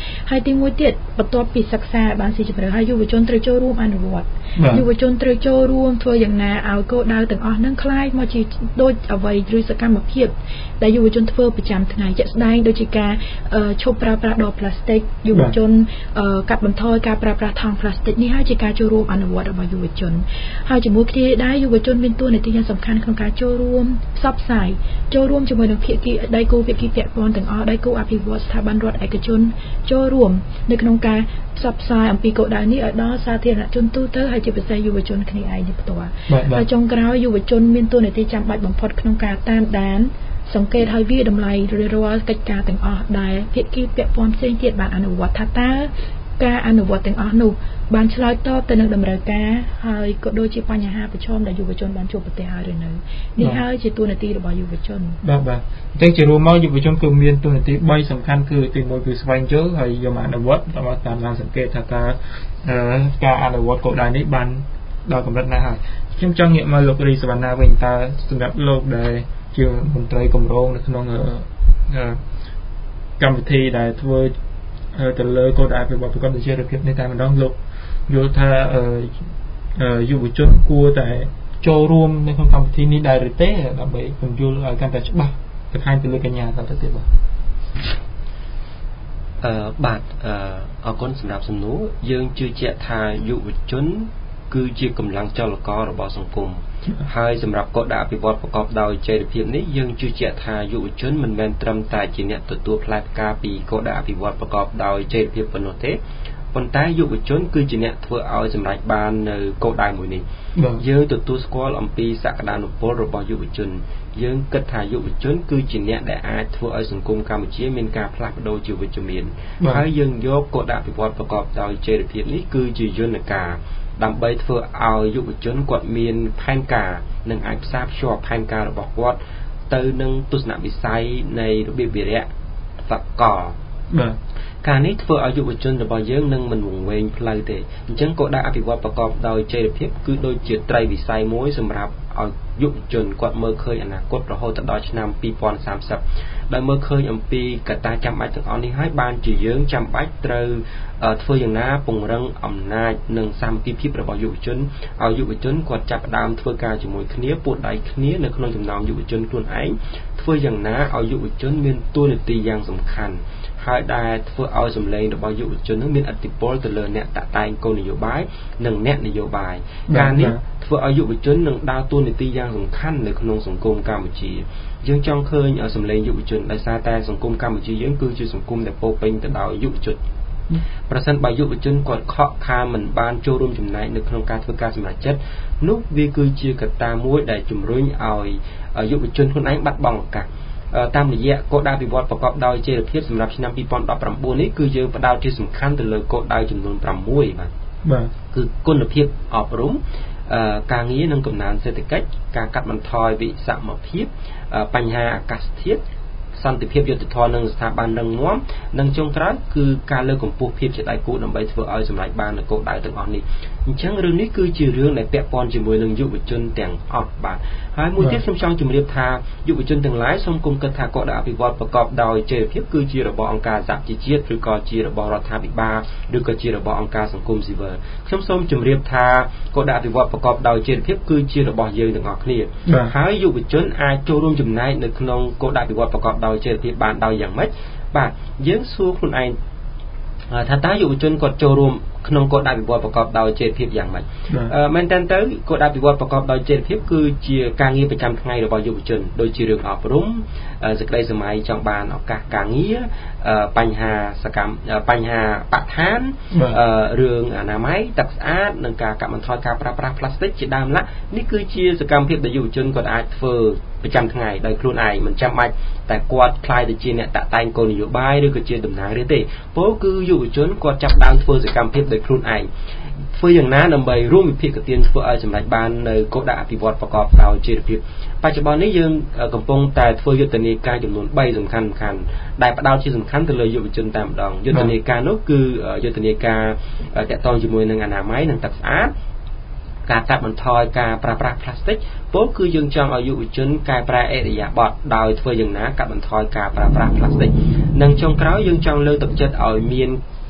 ទីមួយទៀតបន្ទាប់ពីសិក្សាបានស៊ីជម្រៅហើយយុវជនត្រូវចូលរួមអនុវត្តយុវជនត្រូវចូលរួមធ្វើយ៉ាងណាឲ្យគោលដៅទាំងអស់នឹងคล้ายមកជាដូចអ្វីឬសកម្មភាពដែលយុវជនធ្វើប្រចាំថ្ងៃជាក់ស្ដែងដូចជាការឈប់ប្រើប្រាស់ដបប្លាស្ទិកយុវជនកាត់បន្ថយការប្រើប្រាស់ថង់ប្លាស្ទិកនេះហើយជាការចូលរួមអនុវត្តរបស់យុវជនហើយជាមួយគ្នាដែរយុវជនមានតួនាទីយ៉ាងសំខាន់ក្នុងការចូលរួមផ្សព្វផ្សាយចូលរួមជាមួយនឹងភាគីដៃគូភាគីពាក់ព័ន្ធទាំងអស់ដៃគូអភិវឌ្ឍស្ថាប័នរដ្ឋឯកជនចូលរួមនៅក្នុងការផ្សព្វផ្សាយអំពីគោលដៅនេះឲ្យដល់សាធារណជនទូទៅហើយជាពិសេសយុវជនគ្នាឯងនេះផ្ទាល់ហើយចុងក្រោយយុវជនមានតួនាទីចាំបាច់បំផុតក្នុងការតាមដានសង្កេតឲ្យវាតម្លៃរាល់កិច្ចការទាំងអស់ដែលភាគីពាក់ព័ន្ធផ្សេងទៀតបានអនុវត្តថាតើការអនុវត្តទាំងអស់នោះបានឆ្លើយតបទៅនឹងតម្រូវការហើយក៏ដូចជាបញ្ហាប្រឈមដែលយុវជនបានជួបប្រទះហើយឬនៅនេះហើយជាតួនាទីរបស់យុវជនបាទបាទអញ្ចឹងជារួមមកយុវជនគឺមានតួនាទីបីសំខាន់គឺទីមួយគឺស្វែងយល់ហើយយកមកអនុវត្តតាមតាមការសង្កេតថាតើការអនុវត្តគោលដៅនេះបានដល់កម្រិតណាហើយខ្ញុំចង់ងាកមកលោករីសវណ្ណាវិញតើសម្រាប់លោកដែលជាមន្ត្រីគម្រោងនៅក្នុងកម្មវិធីដែលធ្វើទៅលើគោលដៅប្រកបដោយចីរភាពនេះតែម្ដងលោកយល់ថាយុវជនគួរតែចូលរួមនៅក្នុងកម្មវិធីនេះដែរឬទេដើម្បីពន្យល់ឲ្យកាន់តែច្បាស់បន្ថែមទៅលើកញ្ញាតទៅទៀតបាទអឺបាទអរគុណសម្រាប់សំណួរយើងជឿជាក់ថាយុវជនគឺជាកម្លាំងចលកររបស់សង្គមហើយសម្រាប់គោលដៅអភិវឌ្ឍប្រកបដោយចីរភាពនេះយើងជឿជាក់ថាយុវជនមិនមែនត្រឹមតែជាអ្នកទទួលផ្លែផ្កាពីគោលដៅអភិវឌ្ឍប្រកបដោយចីរភាពប៉ុណ្ណោះទេប៉ុន្តែយុវជនគឺជាអ្នកធ្វើឲ្យសម្រេចបាននៅគោលដៅមួយនេះយើងទទួលស្គាល់អំពីសក្តានុពលរបស់យុវជនយើងគិតថាយុវជនគឺជាអ្នកដែលអាចធ្វើឲ្យសង្គមកម្ពុជាមានការផ្លាស់ប្ដូរជាវិជ្ជមានហើយយើងយកគោលដៅអភិវឌ្ឍប្រកបដោយចីរភាពនេះគឺជាយន្តការដើម្បីធ្វើឲ្យយុវជនគាត់មានផែនការនិងអាចផ្សារភ្ជាប់ផែនការរបស់គាត់ទៅនឹងទស្សនវិស័យនៃរបៀបវិរៈសកលបាទការនេះធ្វើឲ្យយុវជនរបស់យើងនឹងមិនវង្វេងផ្លូវទេអញ្ចឹងគោលដៅអភិវឌ្ឍប្រកបដោយចីរភាពគឺដូចជាត្រីវិស័យមួយសម្រាប់ឲ្យយុវជនគាត់មើលឃើញអនាគតរហូតដល់ឆ្នាំពីរពាន់សាមសិបដោយមើលឃើញអំពីកត្តាចាំបាច់ទាំងអស់នេះហើយបានជាយើងចាំបាច់ត្រូវធ្វើយ៉ាងណាពង្រឹងអំណាចនិងសាមគ្គីភាពរបស់យុវជនឲ្យយុវជនគាត់ចាប់ផ្ដើមធ្វើការជាមួយគ្នាពួតដៃគ្នានៅក្នុងចំណោមយុវជនខ្លួនឯងធ្វើយ៉ាងណាឲ្យយុវជនមានតួនាទីយ៉ាងសំខាន់ហើយដែលធ្វើឲ្យសម្លេងរបស់យុវជននឹងមានឥទ្ធិពលទៅលើអ្នកតាក់តែងគោលនយោបាយនិងអ្នកនយោបាយការនេះធ្វើឲ្យយុវជននឹងដើរតួនាទីយ៉ាងសំខាន់នៅក្នុងសង្គមកម្ពុជាយើងចង់ឃើញសម្លេងយុវជនដោយសារតែសង្គមកម្ពុជាយើងគឺជាសង្គមដែលពោរពេញទៅដោយយុវជនប្រសិនបើយុវជនគាត់ខកខានមិនបានចូលរួមចំណែកនៅក្នុងការធ្វើការសម្រេចចិត្តនោះវាគឺជាកត្តាមួយដែលជំរុញឲ្យយុវជនខ្លួនឯងបាត់បង់ឱកាសតាមរយៈគោលដៅអភិវឌ្ឍប្រកបដោយចីរភាពសម្រាប់ឆ្នាំពីរពាន់ដប់ប្រាំបួននេះគឺយើងផ្ដោតជាសំខាន់ទៅលើគោលដៅចំនួនប្រាំមួយបាទបាទគឺគុណភាពអប់រំការងារនិងកំណើនសេដ្ឋកិច្ចការកាត់បន្ថយវិសមភាពបញ្ហាអាកាសធាតុសន្តិភាពយុត្តិធម៌និងស្ថាប័នរឹងមាំនិងចុងក្រោយគឺការលើកកម្ពស់ភាពជាដៃគូដើម្បីធ្វើឲ្យសម្រេចបាននូវគោលដៅទាំងអស់នេះអញ្ចឹងរឿងនេះគឺជារឿងដែលពាក់ព័ន្ធជាមួយនឹងយុវជនទាំងអស់បាទហើយមួយទៀតខ្ញុំចង់ជម្រាបថាយុវជនទាំងឡាយសូមគុំគិតថាគោលដៅអភិវឌ្ឍប្រកបដោយចីរភាពគឺជារបស់អង្គការសហជីវជាតិឬក៏ជារបស់រដ្ឋាភិបាលឬក៏ជារបស់អង្គការសង្គមស៊ីវិលខ្ញុំសូមជម្រាបថាគោលដៅអភិវឌ្ឍប្រកបដោយចីរភាពគឺជារបស់យើងទាំងអស់គ្នាហើយយុវជនអាចចូលរួមចំណែកនៅក្នុងគោលដៅអភិវឌ្ឍប្រកបដោយចីរភាពបានដោយយ៉ាងម៉េចបាទយើងសួរខ្លួនឯងថាតើយុវជនគាត់ចូលរួមក្នុងគោលដៅអភិវឌ្ឍប្រកបដោយចីរភាពយ៉ាងម៉េចមែនតើទៅគោលដៅអភិវឌ្ឍប្រកបដោយចីរភាពគឺជាការងារប្រចាំថ្ងៃរបស់យុវជនដូចជារឿងអប់រំសេចក្តីសម័យចង់បានឱកាសការងារបញ្ហាសកម្មបញ្ហាបរិស្ថានរឿងអនាម័យទឹកស្អាតនិងការកាត់បន្ថយការប្រើប្រាស់ប្លាស្ទិកជាដើមឡានេះគឺជាសកម្មភាពដែលយុវជនគាត់អាចធ្វើប្រចាំថ្ងៃដោយខ្លួនឯងមិនចាំបាច់តែគាត់ខ្លាយទៅជាអ្នកតាក់តែងគោលនយោបាយឬក៏ជាតំណាងរាស្ត្រទេពោលគឺយុវជនគាត់ចាប់ដើមធ្វើសកម្មភាពដោយខ្លួនឯងធ្វើយ៉ាងណាដើម្បីរួមវិភាគទានធ្វើឲ្យសម្រេចបាននៅគោលដៅអភិវឌ្ឍប្រកបដោយចីរភាពបច្ចុប្បន្ននេះយើងកំពុងតែធ្វើយុទ្ធនាការចំនួនបីសំខាន់សំខាន់ដែលផ្ដោតជាសំខាន់ទៅលើយុវជនតែម្ដងយុទ្ធនាការនោះគឺយុទ្ធនាការតាក់ទងជាមួយនឹងអនាម័យនិងទឹកស្អាតការកាត់បន្ថយការប្រើប្រាស់ប្លាស្ទិកពោលគឺយើងចង់ឲ្យយុវជនកែប្រែអរិយាប័ត្រដោយធ្វើយ៉ាងណាកាត់បន្ថយការប្រើប្រាស់ប្លាស្ទិកនិងចុងក្រោយយើងចង់លើកទឹកចិត្តឲ្យមាន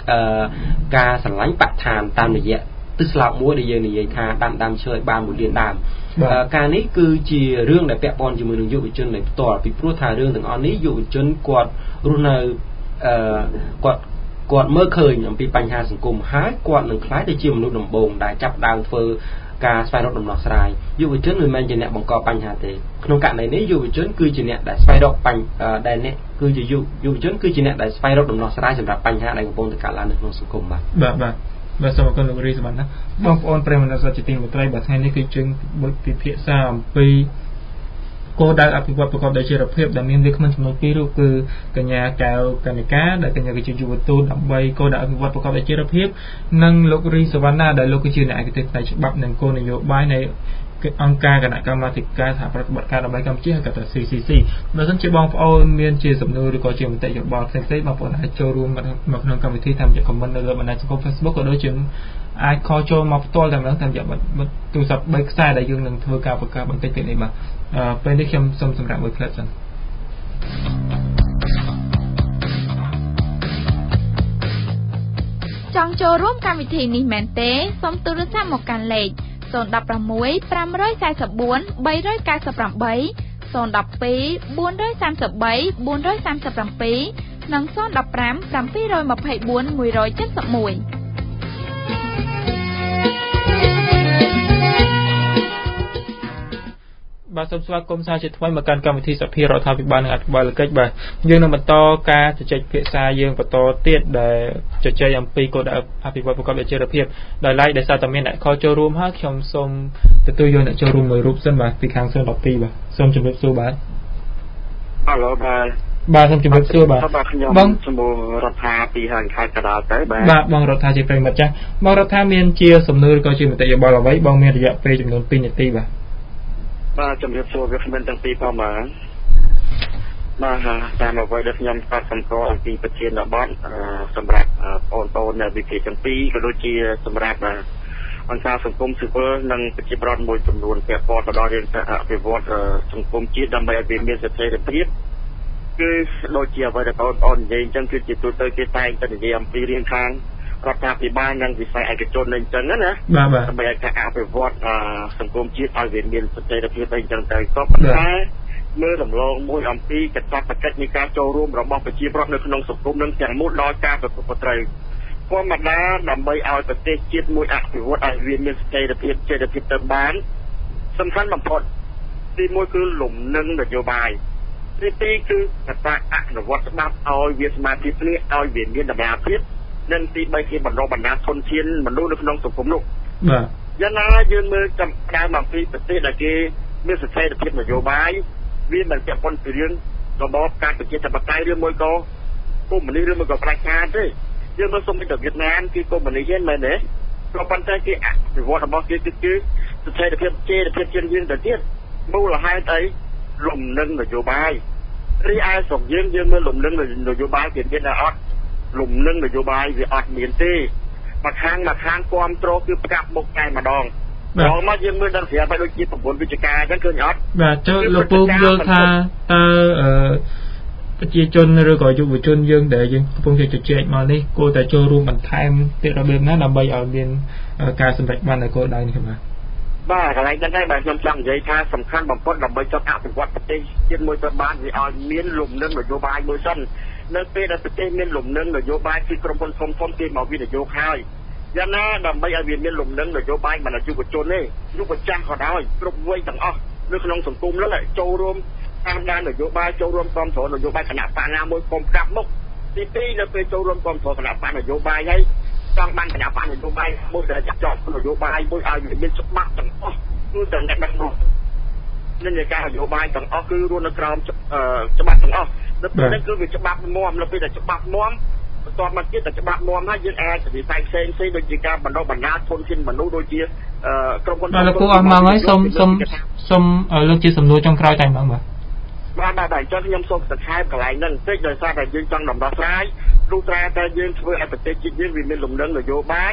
ការស្រឡាញ់បឋានតាមរយៈទិស្លាប់មួយដែលយើងនិយាយថាដាំដើមឈើឲ្យបានមួយលានដើមការនេះគឺជារឿងដែលពាក់ព័ន្ធជាមួយនឹងយុវជននៃផ្ទាល់ពីព្រោះថារឿងទាំងអស់នេះយុវជនគាត់រស់នៅអឺគាត់គាត់មើលឃើញអំពីបញ្ហាសង្គមហើយគាត់នឹងខ្លាចទៅជាមនុស្សដំបូងដែលចាប់ដើមធ្វើការស្វែងរកដំណោះស្រាយយុវជនមិនមែនជាអ្នកបង្កបញ្ហាទេក្នុងករណីនេះយុវជនគឺជាអ្នកដែលស្វែងរកបញ្ហាដែលអ្នកគឺជាយុវជនគឺជាអ្នកដែលស្វែងរកដំណោះស្រាយសម្រាប់បញ្ហាដែលកំពុងតែកើតឡើងនៅក្នុងសង្គមបាទបាទបាទបាទសូមអរគុណលោករីសវណ្ណណាបងប្អូនប្រិយមិត្តអ្នកស្ដាប់ជាទីមេត្រីបាទថ្ងៃនេះគឺជើងបុត្រពិភាក្សាអំពីគោលដៅអភិវឌ្ឍប្រកបដោយចីរភាពដែលមានវាគ្មិនចំនួនពីររូបគឺកញ្ញាកែវកនិកាដែលកញ្ញាគឺជាយុវទូតដើម្បីគោលដៅអភិវឌ្ឍប្រកបដោយចីរភាពនិងលោករីសវណ្ណណាដែលលោកគឺជាអ្នកឯកទេសផ្នែកច្បាប់និងគោលនយោបាយនៃអង្គការគណៈកម្មាធិការសហប្រតិបត្តិការដើម្បីកម្ពុជាហៅកាត់ថា ซี ซี ซี បើមិនជាបងប្អូនមានជាសំណួរឬក៏ជាមតិយោបល់ផ្សេងៗបងប្អូនអាចចូលរួមមកក្នុងកម្មវិធីតាមរយៈ comment នៅលើបណ្ដាញសង្គម Facebook ក៏ដូចជាអាចខលចូលមកផ្ទាល់តែម្ដងតាមរយៈទូរស័ព្ទបីខ្សែដែលយើងនឹងធ្វើការបង្កើតបន្តិចទៀតនេះបាទពេលនេះខ្ញុំសូមសម្រាប់មួយផ្លែតសិនចង់ចូលរួមកម្មវិធីនេះមែនទេសូមទូរស័ព្ទមកកាន់លេខศูนย์ หนึ่ง หก ห้า สี่ สี่ เก้า แปด ศูนย์ สี่ หนึ่ง สาม สี่ สี่ สาม สี่ สี่ สาม สี่ និង ศูนย์ หนึ่ง ห้า เจ็ด สี่ สอง สี่ หนึ่ง เจ็ด หนึ่งបាទសូមស្វាគមន៍សាជាថ្មីមកកាន់កម្មវិធីសភារដ្ឋាភិបាលនិងអភិបាលកិច្ចបាទយើងនឹងបន្តការជជែកពិភាក្សាយើងបន្តទៀតដែលជជែកអំពីគោលដៅអភិវឌ្ឍប្រកបដោយចីរភាពដោយឡែកដោយសារតែមានអ្នកខលចូលរួមហើយខ្ញុំសូមទទួលយកអ្នកចូលរួមមួយរូបសិនបាទពីខាងศูนย์ หนึ่ง สอง បាទសូមជម្រាបសួរបាទហៅបាទបាទសូមជម្រាបសួរបាទបងជំនួសរដ្ឋាពីហើយខេត្តកណ្ដាលទៅបាទបាទបងរដ្ឋាជាប្រិមិត្តចាស់បងរដ្ឋាមានជាសំណួរក៏ជាមតិយោបល់អ្វីបងមានរយៈពេលចំនួនពីរនាទីបាទបាទជំរាបសួរវាគ្មិនទាំងពីរផងបាទបាទតាមអ្វីដែលខ្ញុំកត់សម្គាល់អំពីប្រធានបទសម្រាប់បងប្អូននៅវិទ្យាទាំងពីរក៏ដូចជាសម្រាប់អង្គការសង្គមស៊ីវិលនិងប្រជាពលរដ្ឋមួយចំនួនពាក់ព័ន្ធទៅដល់រឿងអភិវឌ្ឍសង្គមជាតិដើម្បីឲ្យវាមានស្ថិរភាពគឺដូចជាអ្វីដែលបងប្អូននិយាយអញ្ចឹងគឺជាទូទៅគេតែងតែនិយាយអំពីរឿងខាងរដ្ឋាភិបាលនិងវិស័យឯកជនអញ្ចឹងណាដើម្បីឲ្យការអភិវឌ្ឍសង្គមជាតិឲ្យវាមានស្ថិរភាពអីចឹងទៅក៏ប៉ុន្តែមើលរំលងមួយអំពីកត្តាបកិច្ចនៃការចូលរួមរបស់ប្រជាពលរដ្ឋនៅក្នុងសង្គមនិងទាំងមូលដល់ការប្រកបប្រត្រូវធម្មតាដើម្បីឲ្យប្រទេសជាតិមួយអភិវឌ្ឍឲ្យវាមានស្ថិរភាពស្ថិរភាពទៅបានសំខាន់បំផុតទីមួយគឺលំនឹងនយោបាយទីពីរគឺកត្តាអនុវត្តច្បាប់ឲ្យវាសមាធិគ្នាឲ្យវាមានតម្លាភាពនិងទីបីគឺបណ្ដុះបណ្ដាលធនធានមនុស្សនៅក្នុងសង្គមនោះបាទយ៉ាងណាយើងមើលចំដើមអំពីប្រទេសដែលគេមានស្ថិរភាពនយោបាយវាមិនពាក់ព័ន្ធពីរឿងរបបការប្រជាធិបតេយ្យឬមួយក៏កុម្មុយនីសឬមួយក៏ផ្ដាច់ការទេយើងមើលសូម្បីតែវៀតណាមគឺកុម្មុយនីសហ្នឹងមែនទេក៏ប៉ុន្តែគេអភិវឌ្ឍរបស់គេគឺគឺស្ថិរភាពជារភាពជាងយើងទៅទៀតមូលហេតុអីលំនឹងនយោបាយរីឯស្រុកយើងយើងមើលលំនឹងនយោបាយគេមានតែអត់លំនឹងនយោបាយវាអត់មានទេមកខាងមកខាងគាំទ្រគឺផ្កាប់មុខតែម្ដងដល់មកយើងមើលដល់ស្រាប់ហើយដូចជាប្រព័ន្ធវិជ្ជាការអញ្ចឹងឃើញអត់បាទចូលលោកពូយល់ថាតើអឺប្រជាជនឬក៏យុវជនយើងដែលយើងកំពុងតែជជែកមកនេះគួរតែចូលរួមបន្ថែមទៀតរបៀបណាដើម្បីឲ្យមានការសម្រេចបាននៅគោលដៅនេះបាទបាទកន្លែងហ្នឹងហើយបាទខ្ញុំចង់និយាយថាសំខាន់បំផុតដើម្បីចង់អភិវឌ្ឍប្រទេសជាតិមួយទៅបានវាឲ្យមានលំនឹងនយោបាយមួយសិននៅពេលដែលប្រទេសមានលំនឹងនយោបាយគឺក្រុមហ៊ុនធំធំគេមកវិនិយោគហើយយ៉ាងណាដើម្បីឲ្យវាមានលំនឹងនយោបាយមិនតែយុវជនទេយុវចាស់ក៏ដោយគ្រប់វ័យទាំងអស់នៅក្នុងសង្គមហ្នឹងចូលរួមតាមដាននយោបាយចូលរួមគ្រប់គ្រងនយោបាយគណៈបកណាមួយកុំកាប់មុខទីពីរនៅពេលចូលរួមគ្រប់គ្រងគណៈបកនយោបាយហើយចង់បានគណៈបកនយោបាយមួយដែលចោតនយោបាយមួយឲ្យវាមានច្បាប់ទាំងអស់គឺតែអ្នកដឹកនាំនិន្នាការនយោបាយទាំងអស់គឺរួមនៅក្រោមច្បាប់ទាំងអស់នៅពេលនេះគឺវាច្បាប់មាំនៅពេលដែលច្បាប់មាំបន្ទាប់មកទៀតតែច្បាប់មាំហើយយើងអាចវិស័យផ្សេងផ្សេងដូចជាការបណ្ដុះបណ្ដាលធនធានមនុស្សដូចជាក្រុមហ៊ុនបាទលោកពូអស់មកហើយសូមសូមសូមលើកជាសំណួរចុងក្រោយតែម្ដងបាទបាទបាទអញ្ចឹងខ្ញុំសូមសង្ខេបកន្លែងហ្នឹងបន្តិចដោយសារតែយើងចង់ដំណោះស្រាយលុះត្រាតែយើងធ្វើឲ្យប្រទេសជាតិយើងវាមានលំនឹងនយោបាយ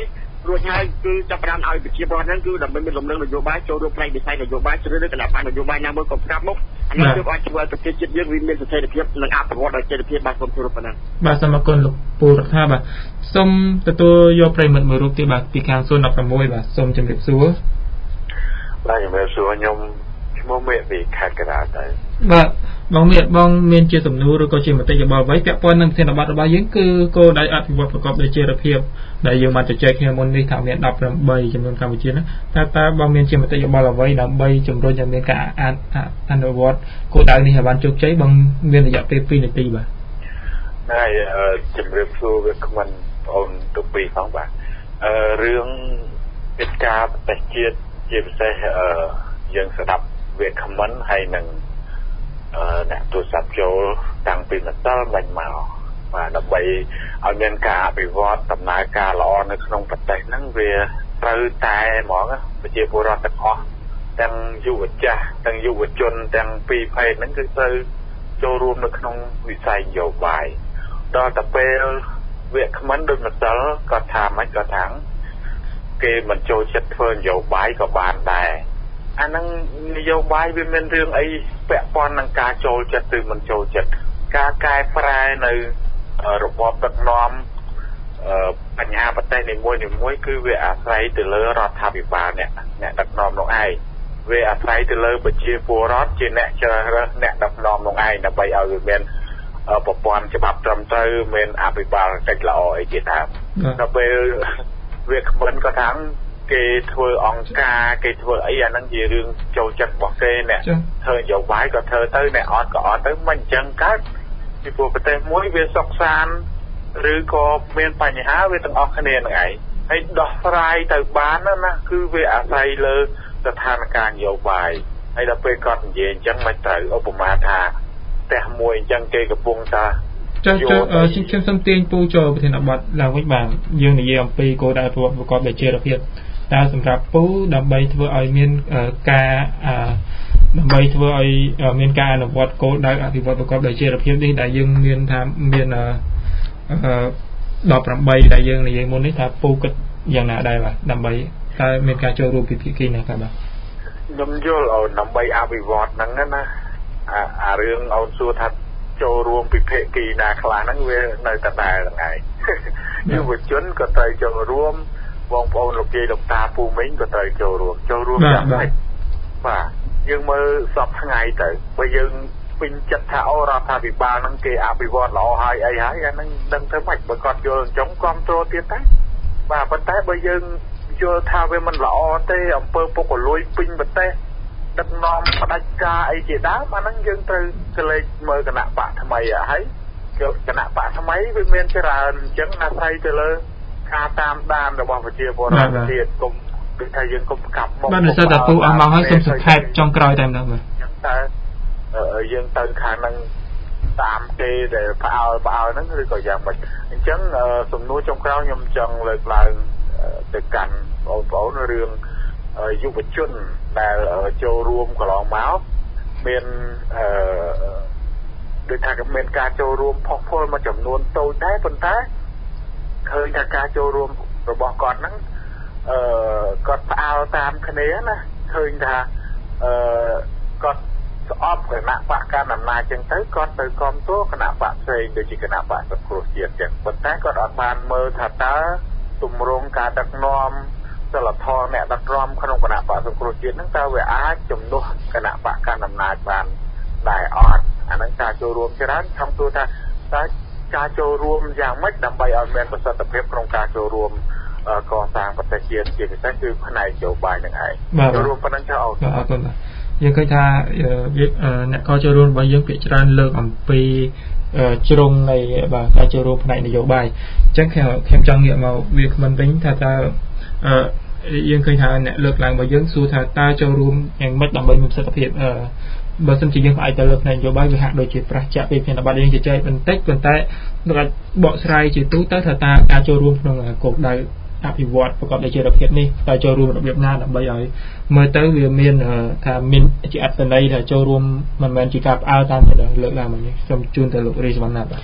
រួចហើយគឺចាប់ផ្ដើមឲ្យប្រជាពលរដ្ឋហ្នឹងគឺដើម្បីមានលំនឹងនយោបាយចូលរួមផ្នែកវិស័យនយោបាយជ្រើសរើសគណៈបកនយោបាយណាមួយក៏ស្កាប់មកអានេះគឺអាចជួយឲ្យប្រទេសជាតិយើងវាមានស្ថិរភាពនិងអភិវឌ្ឍដោយចីរភាពបាទសូមគោរពប៉ុណ្ណឹងបាទសូមអរគុណលោកពូរដ្ឋាបាទសូមទទួលយកប្រិមិត្តមួយរូបទៀតបាទពីខាងศูนย์หนึ่งหกបាទសូមជម្រាបសួរបាទជំរាបសួរខ្ញុំឈ្មោះមេពីខេត្តកណ្ដាលដែរបាទបងមានបងមានជាសំណួរឬក៏ជាមតិយោបល់អ្វីពាក់ព័ន្ធនឹងប្រធានបទរបស់យើងគឺគោលដៅអភិវឌ្ឍប្រកបដោយចីរភាពដែលយើងបានជជែកគ្នាមុននេះថាមានដប់ប្រាំបីចំនួនកម្ពុជាណាតើតើបងមានជាមតិយោបល់អ្វីដើម្បីជំរុញឲ្យមានការអនុវត្តគោលដៅនេះឲ្យបានជោគជ័យបងមានរយៈពេលពីរនាទីបាទហើយជំរាបសួរវាគ្មិនបងអូនទុកពីផងបាទអឺរឿងកិច្ចការប្រទេសជាតិជាពិសេសអឺយើងស្ដាប់វាគ្មិនហើយនឹងអឺអ្នកទូរស័ព្ទចូលតាំងពីម្សិលមិញមកបាទដើម្បីឲ្យមានការអភិវឌ្ឍដំណើរការល្អនៅក្នុងប្រទេសហ្នឹងវាត្រូវតែហ្មងប្រជាពលរដ្ឋទាំងអស់ទាំងយុវចាស់ទាំងយុវជនទាំងពីរភេទហ្នឹងគឺត្រូវចូលរួមនៅក្នុងវិស័យនយោបាយដល់តែពេលវាគ្មិនដូចម្សិលគាត់ថាមិនគាត់ថាគេមិនចូលចិត្តធ្វើនយោបាយក៏បានដែរអាហ្នឹងនយោបាយវាមានរឿងអីពាក់ព័ន្ធនឹងការចូលចិត្តឬមិនចូលចិត្តការកែប្រែនៅរបបដឹកនាំបញ្ហាប្រទេសនីមួយនីមួយគឺវាអាស្រ័យទៅលើរដ្ឋាភិបាលអ្នកអ្នកដឹកនាំនោះឯងវាអាស្រ័យទៅលើប្រជាពលរដ្ឋជាអ្នកជ្រើសរើសអ្នកដឹកនាំនោះឯងដើម្បីឲ្យវាមានប្រព័ន្ធច្បាប់ត្រឹមត្រូវមានអភិបាលកិច្ចល្អអីជាដើមដល់ពេលវាគ្មិនក៏ថាគេធ្វើអង្គការគេធ្វើអីអាហ្នឹងជារឿងចូលចិត្តរបស់គេអ្នកធ្វើនយោបាយក៏ធ្វើទៅអ្នកអត់ក៏អត់ទៅមិនអញ្ចឹងកើតពីព្រោះប្រទេសមួយវាសុខសាន្តឬក៏មានបញ្ហាវាទាំងអស់គ្នានឹងឯងហើយដោះស្រាយទៅបានណាគឺវាអាស្រ័យលើស្ថានភាពនយោបាយហើយដល់ពេលគាត់និយាយអញ្ចឹងមិនត្រូវឧបមាថាផ្ទះមួយអញ្ចឹងគេកំពុងថាចុះចុះខ្ញុំសូមទាញពូចូលប្រធានបទឡើងវិញបាទយើងនិយាយអំពីគោលដៅប្រកបដោយចីរភាពតើសម្រាប់ពូដើម្បីធ្វើឲ្យមានការដើម្បីធ្វើឲ្យមានការអនុវត្តគោលដៅអភិវឌ្ឍប្រកបដោយចីរភាពនេះដែលយើងមានថាមានអឺដប់ប្រាំបីដែលយើងនិយាយមុននេះថាពូគិតយ៉ាងណាដែរបាទដើម្បីតើមានការចូលរួមពីភាគីណាខ្លះបាទខ្ញុំយល់អូនដើម្បីអភិវឌ្ឍហ្នឹងណាអាអារឿងអូនសួរថាចូលរួមពីភាគីណាខ្លះហ្នឹងវានៅតែដែរហ្នឹងឯងយុវជនក៏ត្រូវចូលរួមបងប្អូនលោកយាយលោកតាពូមីងក៏ត្រូវចូលរួមចូលរួមយ៉ាងម៉េចបាទយើងមើលសពថ្ងៃទៅបើយើងពេញចិត្តថាអូរដ្ឋាភិបាលហ្នឹងគេអភិវឌ្ឍល្អហើយអីហើយអាហ្នឹងដឹងធ្វើម៉េចបើគាត់យល់អញ្ចឹងគ្រប់គ្រងទៀតតែបាទប៉ុន្តែបើយើងយល់ថាវាមិនល្អទេអំពើពុករលួយពេញប្រទេសដឹកនាំផ្ដាច់ការអីជាដើមអាហ្នឹងយើងត្រូវក្លែកមើលគណៈបកថ្មីហើយគណៈបកថ្មីវាមានច្រើនអញ្ចឹងអាស្រ័យទៅលើការតាមដានរបស់ប្រជាពលរដ្ឋទៀតគុំគឺថាយើងគុំកាប់មកបាទដោយសារតែពូអស់មកហើយសូមសង្ខេបចុងក្រោយតែម្ដងបាទអញ្ចឹងតើយើងទៅខាងហ្នឹងតាមគេដែលផ្អើលផ្អើលហ្នឹងឬក៏យ៉ាងម៉េចអញ្ចឹងសំណួរចុងក្រោយខ្ញុំចង់លើកឡើងទៅកាន់បងប្អូនរឿងយុវជនដែលចូលរួមកន្លងមកមានអឺដូចថាមានការចូលរួមផុសផុលមួយចំនួនតូចដែរប៉ុន្តែឃើញថាការចូលរួមរបស់គាត់ហ្នឹងអឺគាត់ផ្អើលតាមគ្នាណាឃើញថាអឺគាត់ស្អប់គណៈបកកណ្ដាលអំណាចចឹងទៅគាត់ទៅគ្រប់គ្រងគណៈបកផ្សេងដូចជាគណៈបកសង្គ្រោះជាតិចឹងប៉ុន្តែគាត់អត់បានមើលថាតើទម្រង់ការដឹកនាំសិលធម៌អ្នកដឹកនាំក្នុងគណៈបកសង្គ្រោះជាតិហ្នឹងតើវាអាចជំនួសគណៈបកកណ្ដាលអំណាចបានដែរអត់អាហ្នឹងការចូលរួមច្រើនខ្ញុំសួរថាតើការចូលរួមយ៉ាងម៉េចដើម្បីឲ្យមានប្រសិទ្ធភាពក្នុងការចូលរួមកសាងប្រទេសជាតិជាពិសេសគឺផ្នែកនយោបាយនឹងឯងចូលរួមប៉ុណ្ណឹងចុះអូនអរគុណបាទយើងឃើញថាអ្នកក៏ចូលរួមរបស់យើងភាគច្រើនលើកអំពីជ្រុងនៃបាទការចូលរួមផ្នែកនយោបាយអញ្ចឹងខ្ញុំចង់ងាកមកវាគ្មិនវិញថាតើយើងឃើញថាអ្នកលើកឡើងរបស់យើងសួរថាតើចូលរួមយ៉ាងម៉េចដើម្បីមានប្រសិទ្ធភាពបើសិនជាយើងផ្អែកទៅលើផ្នែកនយោបាយវាហាក់ដូចជាប្រឆាំងពីប្រធានបទយើងជជែកបន្តិចប៉ុន្តែនឹងអាចបកស្រាយជាទូទៅថាតើការចូលរួមក្នុងគោលដៅអភិវឌ្ឍប្រកបដោយចីរភាពនេះតើចូលរួមរបៀបណាដើម្បីឲ្យមើលទៅវាមានថាមានជាអត្ថន័យថាចូលរួមមិនមែនជាការផ្អើលតាមដែលលើកឡើងមកនេះសូមជូនទៅលោករីសវណ្ណាបាទ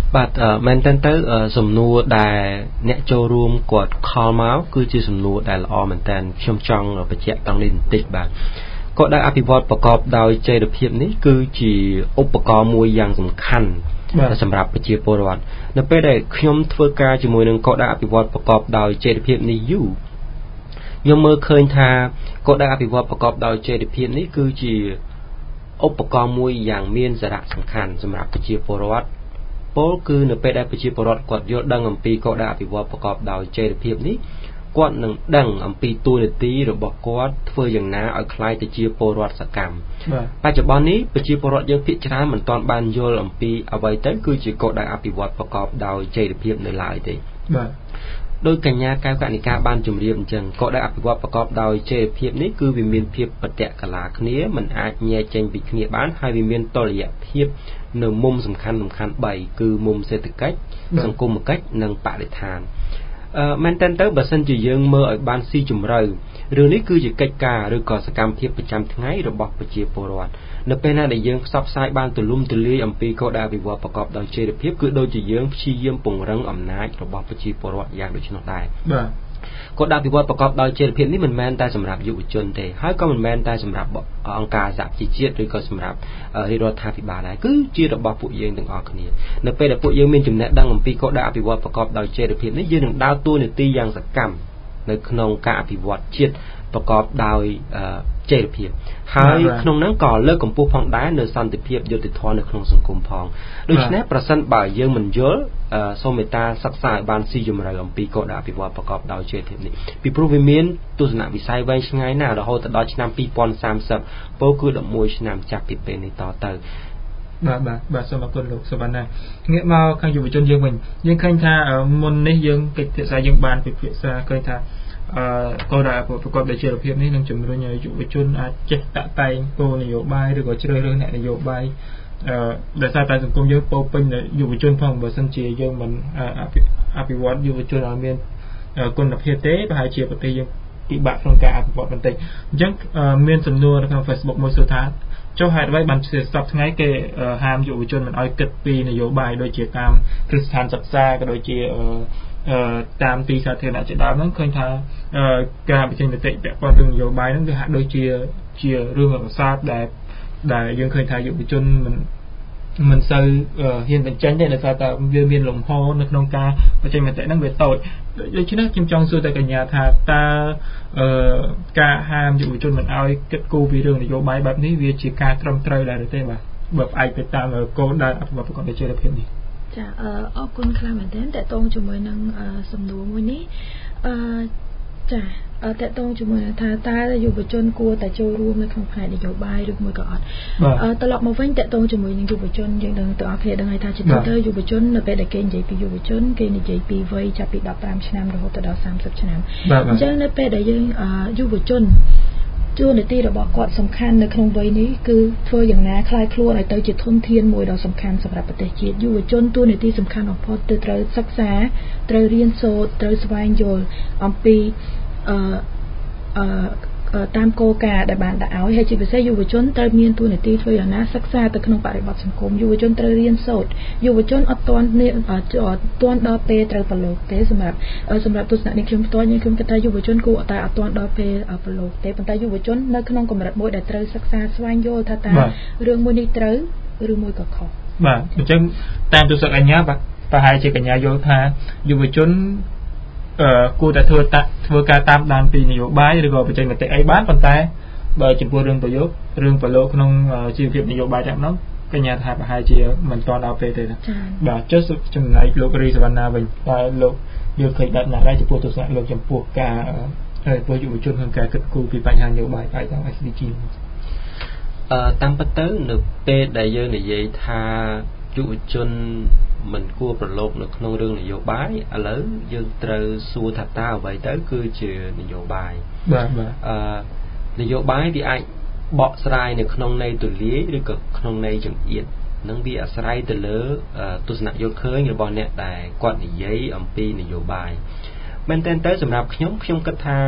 បាទមែនតើទៅសំណួរដែលអ្នកចូលរួមគាត់ខលមកគឺជាសំណួរដែលល្អមែនតើខ្ញុំចង់បញ្ជាក់តង់នេះបន្តិចបាទក៏ដែលអភិវឌ្ឍប្រកបដោយចីរភាពនេះគឺជាឧបករណ៍មួយយ៉ាងសំខាន់សម្រាប់ប្រជាពលរដ្ឋនៅពេលដែលខ្ញុំធ្វើការជាមួយនឹងកោដែលអភិវឌ្ឍប្រកបដោយចីរភាពនេះយូរខ្ញុំមើលឃើញថាកោដែលអភិវឌ្ឍប្រកបដោយចីរភាពនេះគឺជាឧបករណ៍មួយយ៉ាងមានសារៈសំខាន់សម្រាប់ប្រជាពលរដ្ឋពលគឺនៅពេលដែលប្រជាពលរដ្ឋគាត់យល់ដឹងអំពីកោដែលអភិវឌ្ឍប្រកបដោយចីរភាពនេះគាត់នឹងដឹងអំពីតួនាទីរបស់គាត់ធ្វើយ៉ាងណាឲ្យคล้ายទៅជាពលរដ្ឋសកម្មបច្ចុប្បន្ននេះប្រជាពលរដ្ឋយើងភាគច្រើនមិនទាន់បានយល់អំពីអ្វីទៅគឺជាកោដែលអភិវឌ្ឍប្រកបដោយចីរភាពនៅឡើយទេបាទដោយកញ្ញាកែវកនិកាបានជម្រាបអញ្ចឹងក៏ដែលអភិវឌ្ឍប្រកបដោយចីរភាពនេះគឺវាមានភាពបដិកលាគ្នាមិនអាចញែកចេញពីគ្នាបានហើយវាមានតុល្យភាពនៅមុំសំខាន់សំខាន់បីគឺមុំសេដ្ឋកិច្ចសង្គមគិច្ចនិងបរិស្ថានអឺមែនតើទៅបើសិនជាយើងមើលឲ្យបានស៊ីជម្រៅរឿងនេះគឺជាកិច្ចការឬក៏សកម្មភាពប្រចាំថ្ងៃរបស់ប្រជាពលរដ្ឋនៅពេលណាដែលយើងផ្សព្វផ្សាយបានទូលំទូលាយអំពីកោដែលអភិវឌ្ឍប្រកបដោយចីរភាពគឺដូចជាយើងព្យាយាមពង្រឹងអំណាចរបស់ប្រជាពលរដ្ឋយ៉ាងដូចនោះដែរបាទកោដែលអភិវឌ្ឍប្រកបដោយចីរភាពនេះមិនមែនតែសម្រាប់យុវជនទេហើយក៏មិនមែនតែសម្រាប់អង្គការសហជីវជាតិឬក៏សម្រាប់រាជរដ្ឋាភិបាលដែរគឺជារបស់ពួកយើងទាំងអស់គ្នានៅពេលដែលពួកយើងមានចំណេះដឹងអំពីកោដែលអភិវឌ្ឍប្រកបដោយចីរភាពនេះយើងនឹងដើរតួនាទីយ៉ាងសកម្មនៅក្នុងការអភិវឌ្ឍជាតិប្រកបដោយចីរភាពហើយក្នុងនោះក៏លើកកម្ពស់ផងដែរនៅសន្តិភាពយុត្តិធម៌នៅក្នុងសង្គមផងដូច្នេះប្រសិនបើយើងមិនយល់សូមមេត្តាសិក្សាឲ្យបានស៊ីជម្រៅអំពីកោដែលអភិវឌ្ឍប្រកបដោយចីរភាពនេះពីព្រោះវាមានទស្សនវិស័យវែងឆ្ងាយណាស់រហូតដល់ឆ្នាំពីរពាន់សាមសិបពោលគឺដប់មួយឆ្នាំចាប់ពីពេលនេះតទៅបាទបាទបាទសូមអរគុណលោកសុវណ្ណាងាកមកខាងយុវជនយើងវិញយើងឃើញថាមុននេះយើងកិច្ចពិភាក្សាយើងបានពិភាក្សាឃើញថាអឺកោដែលប្រកបដោយចីរភាពនេះនឹងជំរុញឲ្យយុវជនអាចចេះតាក់តែងគោលនយោបាយឬក៏ជ្រើសរើសអ្នកនយោបាយអឺដោយសារតែសង្គមយើងពោពេញដោយយុវជនផងបើសិនជាយើងមិនអភិវឌ្ឍយុវជនឲ្យមានគុណភាពទេប្រហែលជាប្រទេសយើងពិបាកក្នុងការអភិវឌ្ឍបន្តិចអញ្ចឹងមានសំណួរនៅក្នុង Facebook មួយសួរថាចុះហេតុអ្វីបានជាសប្តាហ៍ថ្ងៃគេហាមយុវជនមិនឲ្យគិតពីនយោបាយដូចជាតាមគ្រឹះស្ថានសិក្សាក៏ដូចជាអឺតាមទីសាធារណៈជាដើមហ្នឹងឃើញថាការបញ្ចេញមតិពាក់ព័ន្ធនឹងនយោបាយហ្នឹងវាហាក់ដូចជាជារឿងរសើបដែលដែលយើងឃើញថាយុវជនមិនមិនសូវហ៊ានបញ្ចេញទេដោយសារតែវាមានលំហនៅក្នុងការបញ្ចេញមតិហ្នឹងវាតូចដូច្នេះខ្ញុំចង់សួរទៅកញ្ញាថាតើអឺការហាមយុវជនមិនឲ្យគិតគូរពីរឿងនយោបាយបែបនេះវាជាការត្រឹមត្រូវដែរទេបាទបើផ្អែកទៅតាមគោលដៅអភិវឌ្ឍប្រកបដោយចីរភាពនេះចាអរគុណខ្លាំងមែនទែនតកតងជាមួយនឹងសំណួរមួយនេះអឺចាអត់តកតងជាមួយថាតើយុវជនគួរតែចូលរួមនៅក្នុងផ្នែកនយោបាយឬមួយក៏អត់អឺត្រឡប់មកវិញតកតងជាមួយនឹងយុវជនយើងដឹងទាំងអស់គ្នាដឹងហើយថាជាទូទៅយុវជននៅពេលដែលគេនិយាយពីយុវជនគេនិយាយពីវ័យចាប់ពីដប់ប្រាំឆ្នាំរហូតដល់សាមសិបឆ្នាំអញ្ចឹងនៅពេលដែលយើងយុវជនជួននីតិរបស់គាត់សំខាន់នៅក្នុងវ័យនេះគឺធ្វើយ៉ាងណាคล้ายខ្លួនឲ្យទៅជាធនធានមួយដ៏សំខាន់សម្រាប់ប្រទេសជាតិយុវជនជួននីតិសំខាន់បំផុតគឺត្រូវសិក្សាត្រូវរៀនសូត្រត្រូវស្វែងយល់អំពីអឺអឺតាមគោលការណ៍ដែលបានដាក់ឲ្យហើយជាពិសេសយុវជនត្រូវមានតួនាទីធ្វើយ៉ាងណាសិក្សាទៅក្នុងបរិបទសង្គមយុវជនត្រូវរៀនសូត្រយុវជនអត់ទាន់អត់ទាន់ដល់ពេលត្រូវប្រឡូកទេសម្រាប់សម្រាប់ទស្សនៈនេះខ្ញុំផ្ទាល់ខ្ញុំគិតថាយុវជនគួរតែអត់ទាន់ដល់ពេលប្រឡូកទេប៉ុន្តែយុវជននៅក្នុងកម្រិតមួយដែលត្រូវសិក្សាស្វែងយល់ថាតើរឿងមួយនេះត្រូវឬមួយក៏ខុសបាទអញ្ចឹងតាមទស្សនៈកញ្ញាបាទប្រហែលជាកញ្ញាយល់ថាយុវជនអឺគួរតែធ្វើតាធ្វើការតាមដានពីនយោបាយឬក៏បញ្ចេញមតិអីបានប៉ុន្តែបើចំពោះរឿងប្រយោគរឿងប្រឡូកក្នុងជីវភាពនយោបាយតែម្ដងកញ្ញាថាប្រហែលជាមិនទាន់ដល់ពេលទេបាទចុះចំណែកលោករីសវណ្ណាវិញតើលោកយល់ឃើញបែបណាដែរចំពោះទស្សនៈលោកចំពោះការចំពោះយុវជនក្នុងការគិតគូរពីបញ្ហានយោបាយផ្នែកតាម เอส ดี จีអឺតាមពិតទៅនៅពេលដែលយើងនិយាយថាយុវជនមិនគួរប្រឡូកនៅក្នុងរឿងនយោបាយឥឡូវយើងត្រូវសួរថាតើអ្វីទៅគឺជានយោបាយបាទបាទអឺនយោបាយវាអាចបកស្រាយនៅក្នុងន័យទូលាយឬក៏ក្នុងន័យចង្អៀតនឹងវាអាស្រ័យទៅលើទស្សនៈយល់ឃើញរបស់អ្នកដែលគាត់និយាយអំពីនយោបាយមែនតើទៅសម្រាប់ខ្ញុំខ្ញុំគិតថា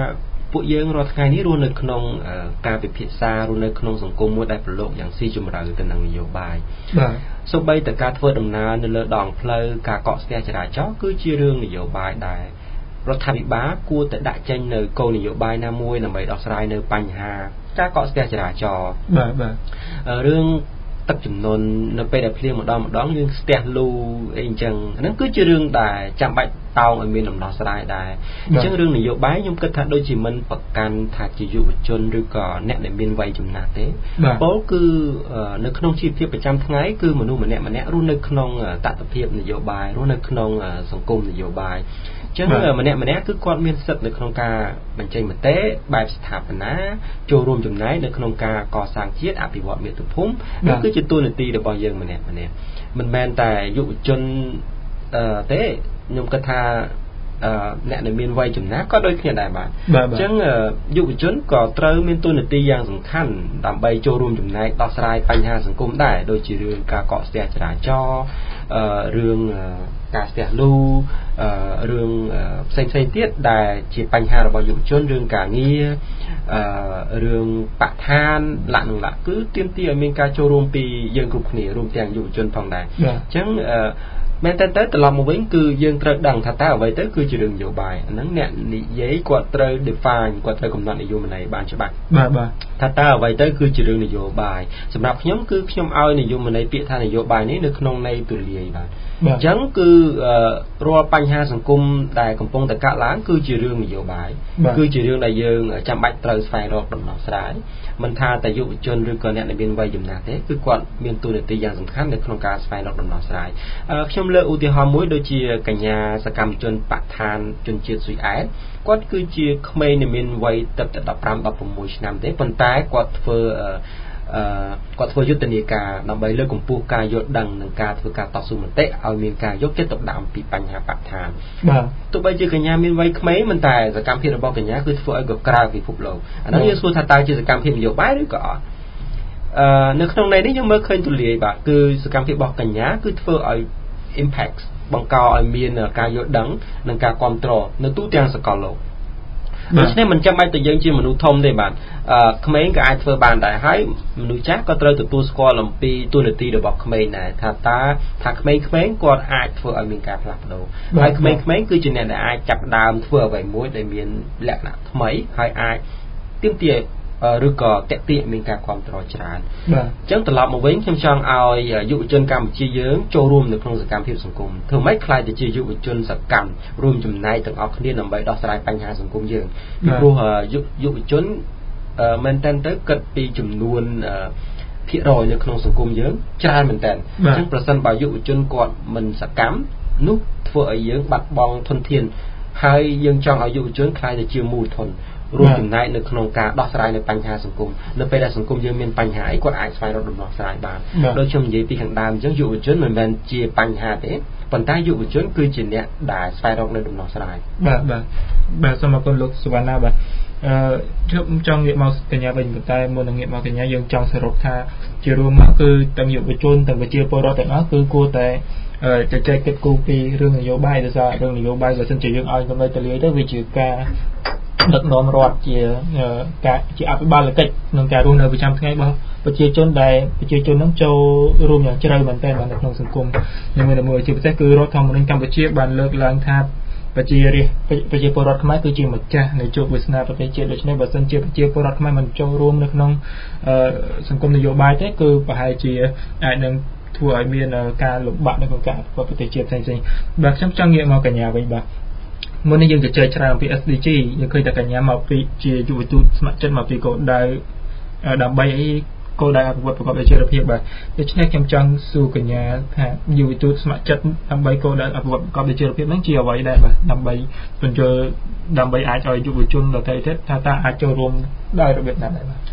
ពួកយើងរាល់ថ្ងៃនេះរស់នៅក្នុងការពិភាក្សារស់នៅក្នុងសង្គមមួយដែលប្រឡូកយ៉ាងស៊ីជម្រៅទៅនឹងនយោបាយបាទសូម្បីតែការធ្វើដំណើរនៅលើដងផ្លូវការកកស្ទះចរាចរណ៍គឺជារឿងនយោបាយដែររដ្ឋាភិបាលគួរតែដាក់ចេញនៅគោលនយោបាយណាមួយដើម្បីដោះស្រាយនៅបញ្ហាការកកស្ទះចរាចរណ៍បាទបាទរឿងទឹកចំនួននៅពេលដែលភ្លៀងម្ដងម្ដងយើងស្ទះលូអីអញ្ចឹងហ្នឹងគឺជារឿងដែលចាំបាច់តោងឲ្យមានដំណោះស្រាយដែរអញ្ចឹងរឿងនយោបាយខ្ញុំគិតថាដូចជាមិនប្រកាន់ថាជាយុវជនឬក៏អ្នកដែលមានវ័យចំណាស់ទេពលគឺនៅក្នុងជីវភាពប្រចាំថ្ងៃគឺមនុស្សម្នាក់ម្នាក់រស់នៅក្នុងតថភាពនយោបាយរស់នៅក្នុងសង្គមនយោបាយចឹងម្នាក់ម្នាក់គឺគាត់មានសិទ្ធិនៅក្នុងការបញ្ចេញមតិបែបស្ថាបនាចូលរួមចំណែកនៅក្នុងការកសាងជាតិអភិវឌ្ឍមាតុភូមិនេះគឺជាតួនាទីរបស់យើងម្នាក់ម្នាក់មិនមែនតែយុវជនទេខ្ញុំគិតថាអ្នកដែលមានវ័យចំណាស់ក៏ដូចគ្នាដែរបាទអញ្ចឹងយុវជនក៏ត្រូវមានតួនាទីយ៉ាងសំខាន់ដើម្បីចូលរួមចំណែកដោះស្រាយបញ្ហាសង្គមដែរដូចជារឿងការកកស្ទះចរាចរណ៍រឿងការស្ទះលូរឿងផ្សេងផ្សេងទៀតដែលជាបញ្ហារបស់យុវជនរឿងការងាររឿងបរិស្ថានលក្ខណៈគឺទាមទារឲ្យមានការចូលរួមពីយើងគ្រប់គ្នារួមទាំងយុវជនផងដែរអញ្ចឹងមែនតើទៅត្រឡប់មកវិញគឺយើងត្រូវដឹងថាតើអ្វីទៅគឺជារឿងនយោបាយអាហ្នឹងអ្នកនិយាយគាត់ត្រូវ define គាត់ត្រូវកំណត់នយោបាយបានច្បាស់បាទបាទថាតើអ្វីទៅគឺជារឿងនយោបាយសម្រាប់ខ្ញុំគឺខ្ញុំឲ្យនយោបាយពាក្យថានយោបាយនេះនៅក្នុងន័យទូលាយបាទអញ្ចឹងគឺរាល់បញ្ហាសង្គមដែលកំពុងតែកើតឡើងគឺជារឿងនយោបាយគឺជារឿងដែលយើងចាំបាច់ត្រូវស្វែងរកដំណោះស្រាយមិនថាតែយុវជនឬក៏អ្នកដែលមានវ័យចំណាស់ទេគឺគាត់មានតួនាទីយ៉ាងសំខាន់នៅក្នុងការស្វែងរកដំណោះស្រាយខ្ញុំលើកឧទាហរណ៍មួយដូចជាកញ្ញាសកម្មជនបកឋានជនជាតិស៊ុយអែតគាត់គឺជាក្មេងដែលមានវ័យទឹកតែដប់ប្រាំ ដប់ប្រាំមួយឆ្នាំទេប៉ុន្តែគាត់ធ្វើអឺគាត់ធ្វើយុទ្ធនាការដើម្បីលើកកម្ពស់ការយល់ដឹងនិងការធ្វើការតស៊ូមតិឲ្យមានការយកចិត្តទុកដាក់អំពីបញ្ហាបរិស្ថានបាទទោះបីជាកញ្ញាមានវ័យក្មេងមិនតែសកម្មភាពរបស់កញ្ញាគឺធ្វើឲ្យកក្រៅពិភពលោកអានោះយើងសួរថាតើជាសកម្មភាពនយោបាយឬក៏អត់អឺនៅក្នុងន័យនេះយើងមើលឃើញទូលាយបាទគឺសកម្មភាពរបស់កញ្ញាគឺធ្វើឲ្យ impact បង្កឲ្យមានការយល់ដឹងនិងការគ្រប់គ្រងនៅទូទាំងសកលលោកដូច្នេះមិនចាំបាច់តែយើងជាមនុស្សធំទេបាទអឺក្មេងក៏អាចធ្វើបានដែរហើយមនុស្សចាស់ក៏ត្រូវទទួលស្គាល់អំពីតួនាទីរបស់ក្មេងដែរថាតើថាក្មេងៗគាត់អាចធ្វើឲ្យមានការផ្លាស់ប្ដូរហើយក្មេងៗគឺជាអ្នកដែលអាចចាប់ដើមធ្វើអ្វីមួយដែលមានលក្ខណៈថ្មីហើយអាចទាមទារឬក៏តេតិមានការគ្រប់គ្រងច្រើនបាទអញ្ចឹងត្រឡប់មកវិញខ្ញុំចង់ឲ្យយុវជនកម្ពុជាយើងចូលរួមនៅក្នុងសកម្មភាពសង្គមធ្វើម៉េចខ្លាយទៅជាយុវជនសកម្មរួមចំណែកទាំងអស់គ្នាដើម្បីដោះស្រាយបញ្ហាសង្គមយើងពីព្រោះយុវជនមែនតើទៅគិតពីចំនួនភាគរយនៅក្នុងសង្គមយើងច្រើនមែនតើអញ្ចឹងប្រសិនបើយុវជនគាត់មិនសកម្មនោះធ្វើឲ្យយើងបាត់បង់ធនធានហើយយើងចង់ឲ្យយុវជនខ្លាយទៅជាមូលធនរួមចំណែកនៅក្នុងការដោះស្រាយនៅបញ្ហាសង្គមនៅពេលដែលសង្គមយើងមានបញ្ហាអីគាត់អាចស្វែងរកដំណោះស្រាយបានដូចខ្ញុំនិយាយពីខាងដើមអញ្ចឹងយុវជនមិនមែនជាបញ្ហាទេប៉ុន្តែយុវជនគឺជាអ្នកដែលស្វែងរកនៅដំណោះស្រាយបាទបាទបាទសូមអរគុណលោកសុវណ្ណាបាទអឺខ្ញុំចង់ងាកមកកញ្ញាវិញប៉ុន្តែមុននឹងងាកមកកញ្ញាយើងចង់សរុបថាជារួមមកគឺទាំងយុវជនទាំងប្រជាពលរដ្ឋទាំងអស់គឺគួរតែជជែកគិតគូរពីរឿងនយោបាយដោយសាររឿងនយោបាយបើសិនជាយើងឲ្យកំណត់ទៅលើទៅវាជាការដឹកនាំរដ្ឋជាការជាអភិបាលកិច្ចក្នុងការរស់នៅប្រចាំថ្ងៃរបស់ប្រជាជនដែលប្រជាជននឹងចូលរួមយ៉ាងជ្រៅមែនទែននៅក្នុងសង្គមនីមួយៗជាពិសេសគឺរដ្ឋធម្មនុញ្ញកម្ពុជាបានលើកឡើងថាប្រជារាស្ត្រប្រជាពលរដ្ឋខ្មែរគឺជាម្ចាស់នៃជោគវាសនាប្រទេសជាតិដូច្នេះបើសិនជាប្រជាពលរដ្ឋខ្មែរមិនចូលរួមនៅក្នុងសង្គមនយោបាយទេគឺប្រហែលជាអាចនឹងធ្វើឲ្យមានការលំបាកនៅក្នុងការអភិវឌ្ឍប្រទេសជាតិផ្សេងៗបាទខ្ញុំចង់ងាកមកកញ្ញាវិញបាទមុននេះយើងជជែកច្រើនអំពី เอส ดี จี យើងឃើញតែកញ្ញាមកពីជាយុវទូតស្ម័គ្រចិត្តមកពីគោលដៅដើម្បីអីគោលដៅអភិវឌ្ឍប្រកបដោយចីរភាពបាទដូច្នេះខ្ញុំចង់សួរកញ្ញាថាយុវទូតស្ម័គ្រចិត្តដើម្បីគោលដៅអភិវឌ្ឍប្រកបដោយចីរភាពហ្នឹងជាអ្វីដែរបាទដើម្បីបញ្ចូលដើម្បីអាចឲ្យយុវជនដទៃទៀតថាតើអាចចូលរួមដោយរបៀបណាដែរបាទ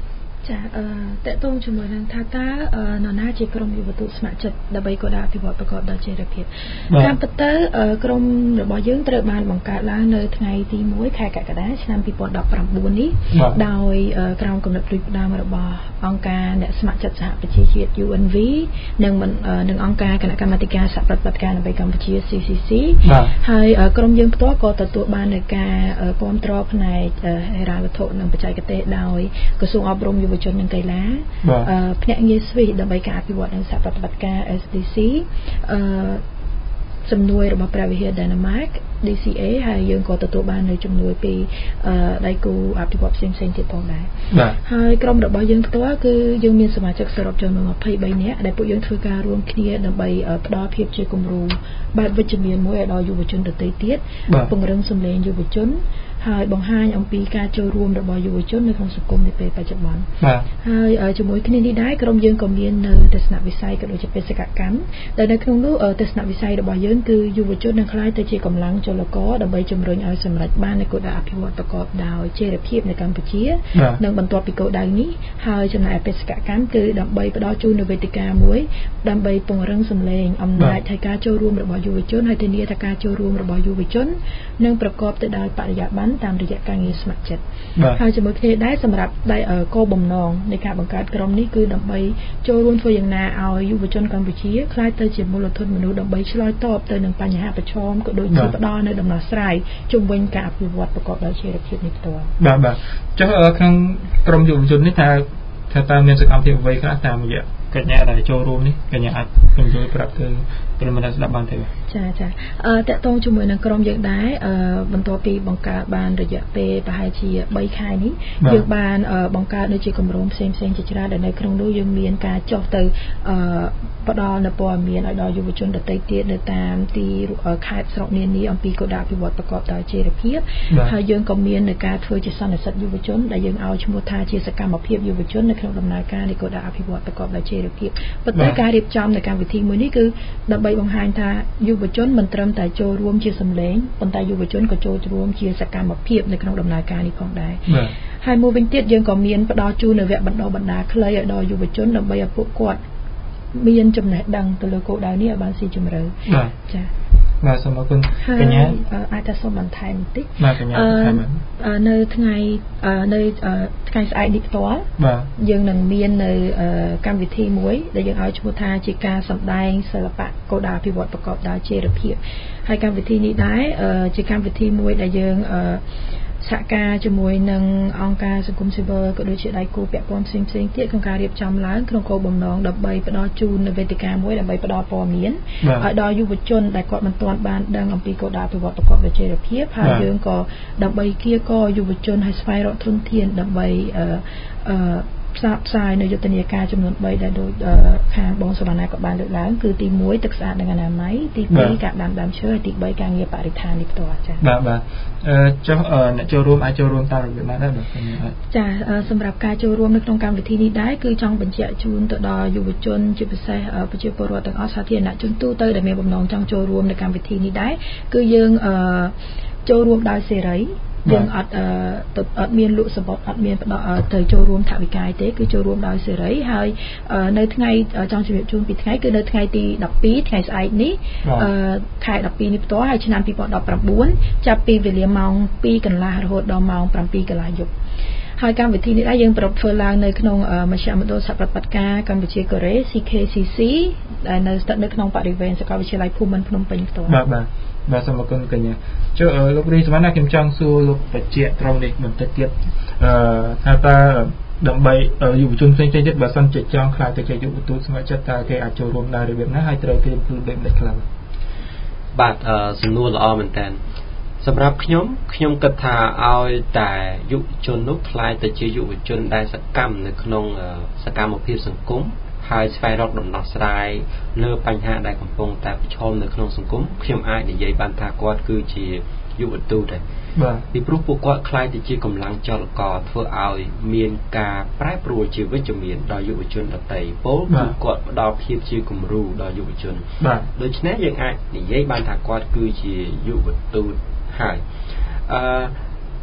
ចាអឺតកតងជាមួយនឹងថាតើនរណាជាក្រុមយុវទូតស្ម័គ្រចិត្តដើម្បីកោដាអភិវឌ្ឍប្រកបដោយចីរភាពតាមពិតទៅក្រុមរបស់យើងត្រូវបានបង្កើតឡើងនៅថ្ងៃទីមួយខែកក្កដាឆ្នាំពីរពាន់ដប់ប្រាំបួននេះដោយក្រោមគំនិតផ្ដួចផ្ដើមរបស់អង្គការអ្នកស្ម័គ្រចិត្តសហប្រជាជាតិ U N V និងនិងអង្គការគណៈកម្មាធិការសហប្រតិបត្តិការដើម្បីកម្ពុជា C C C ហើយក្រុមយើងផ្ទាល់ក៏ទទួលបាននូវការគាំទ្រផ្នែកហិរញ្ញវត្ថុនិងបច្ចេកទេសដោយក្រសួងអប់រំយុវជននិងកីឡាភ្នាក់ងារ Swiss ដើម្បីការអភិវឌ្ឍនិងសហប្រតិបត្តិការ S D C អឺជំនួយរបស់ព្រះវិហារ Denmark D C A ហើយយើងក៏ទទួលបាននៅជំនួយពីដៃគូអភិវឌ្ឍផ្សេងៗទៀតផងដែរហើយក្រុមរបស់យើងផ្ទាល់គឺយើងមានសមាជិកសរុបចំនួនยี่สิบสามនាក់ដែលពួកយើងធ្វើការរួមគ្នាដើម្បីផ្ដល់ភាពជាគំរូបែបវិជ្ជមានមួយឲ្យដល់យុវជនដទៃទៀតពង្រឹងសម្លេងយុវជនហើយបង្ហាញអំពីការចូលរួមរបស់យុវជននៅក្នុងសង្គមនាពេលបច្ចុប្បន្នហើយជាមួយគ្នានេះដែរក្រុមយើងក៏មាននៅទស្សនវិស័យក៏ដូចជាបេសកកម្មដែលនៅក្នុងនោះទស្សនវិស័យរបស់យើងគឺយុវជននឹងក្លាយទៅជាកម្លាំងចលករដើម្បីជំរុញឲ្យសម្រេចបាននូវគោលដៅអភិវឌ្ឍប្រកបដោយចីរភាពនៅកម្ពុជានិងបន្ទាប់ពីគោលដៅនេះហើយចំណែកបេសកកម្មគឺដើម្បីផ្ដល់ជូននូវវេទិកាមួយដើម្បីពង្រឹងសម្លេងអំណាចហើយការចូលរួមរបស់យុវជនហើយធានាថាការចូលរួមរបស់យុវជននឹងប្រកបទៅដោយបរិយាបន្នតាមរយៈការងារស្ម័គ្រចិត្តហើយជាមួយគ្នាដែរសម្រាប់គោលបំណងនៃការបង្កើតក្រុមនេះគឺដើម្បីចូលរួមធ្វើយ៉ាងណាឲ្យយុវជនកម្ពុជាក្លាយទៅជាមូលធនមនុស្សដើម្បីឆ្លើយតបទៅនឹងបញ្ហាប្រឈមក៏ដូចជាផ្ដល់នូវដំណោះស្រាយជុំវិញការអភិវឌ្ឍប្រកបដោយចីរភាពនេះផ្ទាល់បាទបាទចុះក្នុងក្រុមយុវជននេះថាថាតើមានសកម្មភាពអ្វីខ្លះតាមរយៈកញ្ញាដែលចូលរួមនេះកញ្ញាអាចបញ្យល់ប្រាប់ទៅប្រិមត្តស្ដាប់បានទេចាចាអឺតកតងជាមួយនឹងក្រុមយើងដែរអឺបន្ទាប់ពីបង្កើតបានរយៈពេលប្រហែលជាបីខែនេះយើងបានបង្កើតនៅជាគម្រោងផ្សេងផ្សេងជាច្រើនដែលនៅក្នុងនោះយើងមានការចុះទៅអឺផ្ដល់នូវព័ត៌មានឲ្យដល់យុវជនដទៃទៀតនៅតាមទីខេត្តស្រុកនានាអំពីគោលដៅអភិវឌ្ឍប្រកបដោយចីរភាពហើយយើងក៏មាននៅការធ្វើជាសន្និសីទយុវជនដែលយើងឲ្យឈ្មោះថាជាសកម្មភាពយុវជននៅក្នុងដំណើរការនៃគោលដៅអភិវឌ្ឍប្រកបដោយចីរភាពប៉ុន្តែការរៀបចំនៃកម្មវិធីមួយនេះគឺដើម្បីបង្ហាញថាយុវជនមិនត្រឹមតែចូលរួមជាសម្លេងប៉ុន្តែយុវជនក៏ចូលរួមជាសកម្មភាពនៅក្នុងដំណើរការនេះផងដែរហើយមួយវិញទៀតយើងក៏មានផ្ដល់ជូននៅវគ្គបណ្ដុះបណ្ដាលខ្លីឲ្យដល់យុវជនដើម្បីឲ្យពួកគាត់មានចំណេះដឹងទៅលើគោលដៅនេះឲ្យបានស៊ីជម្រៅចា៎បាទសូមអរគុណកញ្ញាអាចតែសូមបន្ថែមបន្តិចបាទកញ្ញាបន្ថែមនៅថ្ងៃនៅថ្ងៃស្អែកនេះផ្ទាល់យើងនឹងមាននៅកម្មវិធីមួយដែលយើងឲ្យឈ្មោះថាជាការសម្ដែងសិល្បៈគោលដៅអភិវឌ្ឍប្រកបដោយចីរភាពហើយកម្មវិធីនេះដែរជាកម្មវិធីមួយដែលយើងសហការជាមួយនឹងអង្គការសង្គមស៊ីវិលក៏ដូចជាដៃគូពាក់ព័ន្ធផ្សេងៗទៀតក្នុងការរៀបចំឡើងក្នុងគោលបំណងដើម្បីផ្ដល់ជូននូវវេទិកាមួយដើម្បីផ្ដល់ព័ត៌មានឲ្យដល់យុវជនដែលគាត់មិនទាន់បានដឹងអំពីគោលដៅអភិវឌ្ឍប្រកបដោយចីរភាពហើយយើងក៏ដើម្បីគៀកយុវជនឲ្យស្វែងរកធនធានដើម្បីអឺអឺផ្សព្វផ្សាយនៅយុទ្ធនាការចំនួនបីដែលដូចខាងបងសវណ្ណាក៏បានលើកឡើងគឺទីមួយទឹកស្អាតនិងអនាម័យទីពីរការដាំដើមឈើហើយទីបីការងារបរិស្ថាននេះផ្ទាល់ចា៎បាទបាទអឺចុះអ្នកចូលរួមអាចចូលរួមតាមរបៀបណាដែរបាទចាសម្រាប់ការចូលរួមនៅក្នុងកម្មវិធីនេះដែរគឺចង់បញ្ជាក់ជូនទៅដល់យុវជនជាពិសេសប្រជាពលរដ្ឋទាំងអស់សាធារណជនទូទៅដែលមានបំណងចង់ចូលរួមនៅកម្មវិធីនេះដែរគឺយើងអឺចូលរួមដោយសេរីយើងអត់អត់មានលក់សម្បត្តិអត់មានផ្ដល់ទៅចូលរួមថវិកាទេគឺចូលរួមដោយសេរីហើយនៅថ្ងៃចង់ជម្រាបជូនពីថ្ងៃគឺនៅថ្ងៃទីដប់ពីរថ្ងៃស្អែកនេះខែដប់ពីរនេះផ្ទាល់ហើយឆ្នាំពីរពាន់ដប់ប្រាំបួនចាប់ពីវេលាម៉ោងពីរកន្លះរហូតដល់ម៉ោងប្រាំពីរកន្លះយប់ហើយកម្មវិធីនេះដែរយើងប្រពធ្វើឡើងនៅក្នុងមជ្ឈមណ្ឌលសហប្រតិបត្តិការកម្ពុជាកូរ៉េ C K C C ដែលនៅស្ថិតនៅក្នុងបរិវេណសាកលវិទ្យាល័យភូមិន្ទភ្នំពេញផ្ទាល់បាទបាទបាទសូមអរគុណកញ្ញាចុះលោករីសវណ្ណាខ្ញុំចង់សួរលោកបច្ចៈត្រង់នេះបន្តិចទៀតអឺថាតើដើម្បីយុវជនផ្សេងៗទៀតបើសិនជាចង់ខ្លាចទៅជាយុវទូតស្ម័គ្រចិត្តតើគេអាចចូលរួមដែររបៀបណាហើយត្រូវត្រៀមខ្លួនបែបម៉េចខ្លះបាទអឺសំណួរល្អមែនតើសម្រាប់ខ្ញុំខ្ញុំគិតថាឲ្យតែយុវជននោះខ្លាចទៅជាយុវជនដែលសកម្មនៅក្នុងសកម្មភាពសង្គមហើយស្វែងរកដំណោះស្រាយលើបញ្ហាដែលកំពុងតែប្រឈមនៅក្នុងសង្គមខ្ញុំអាចនិយាយបានថាគាត់គឺជាយុវទូតដែរបាទពីព្រោះពួកគាត់ខ្លាចទៅជាកម្លាំងចលករធ្វើឲ្យមានការប្រែប្រួលជាវិជ្ជមានដល់យុវជនដទៃពលគឺគាត់ផ្ដល់ភាពជាគំរូដល់យុវជនបាទដូច្នេះយើងអាចនិយាយបានថាគាត់គឺជាយុវទូតហើយអឺ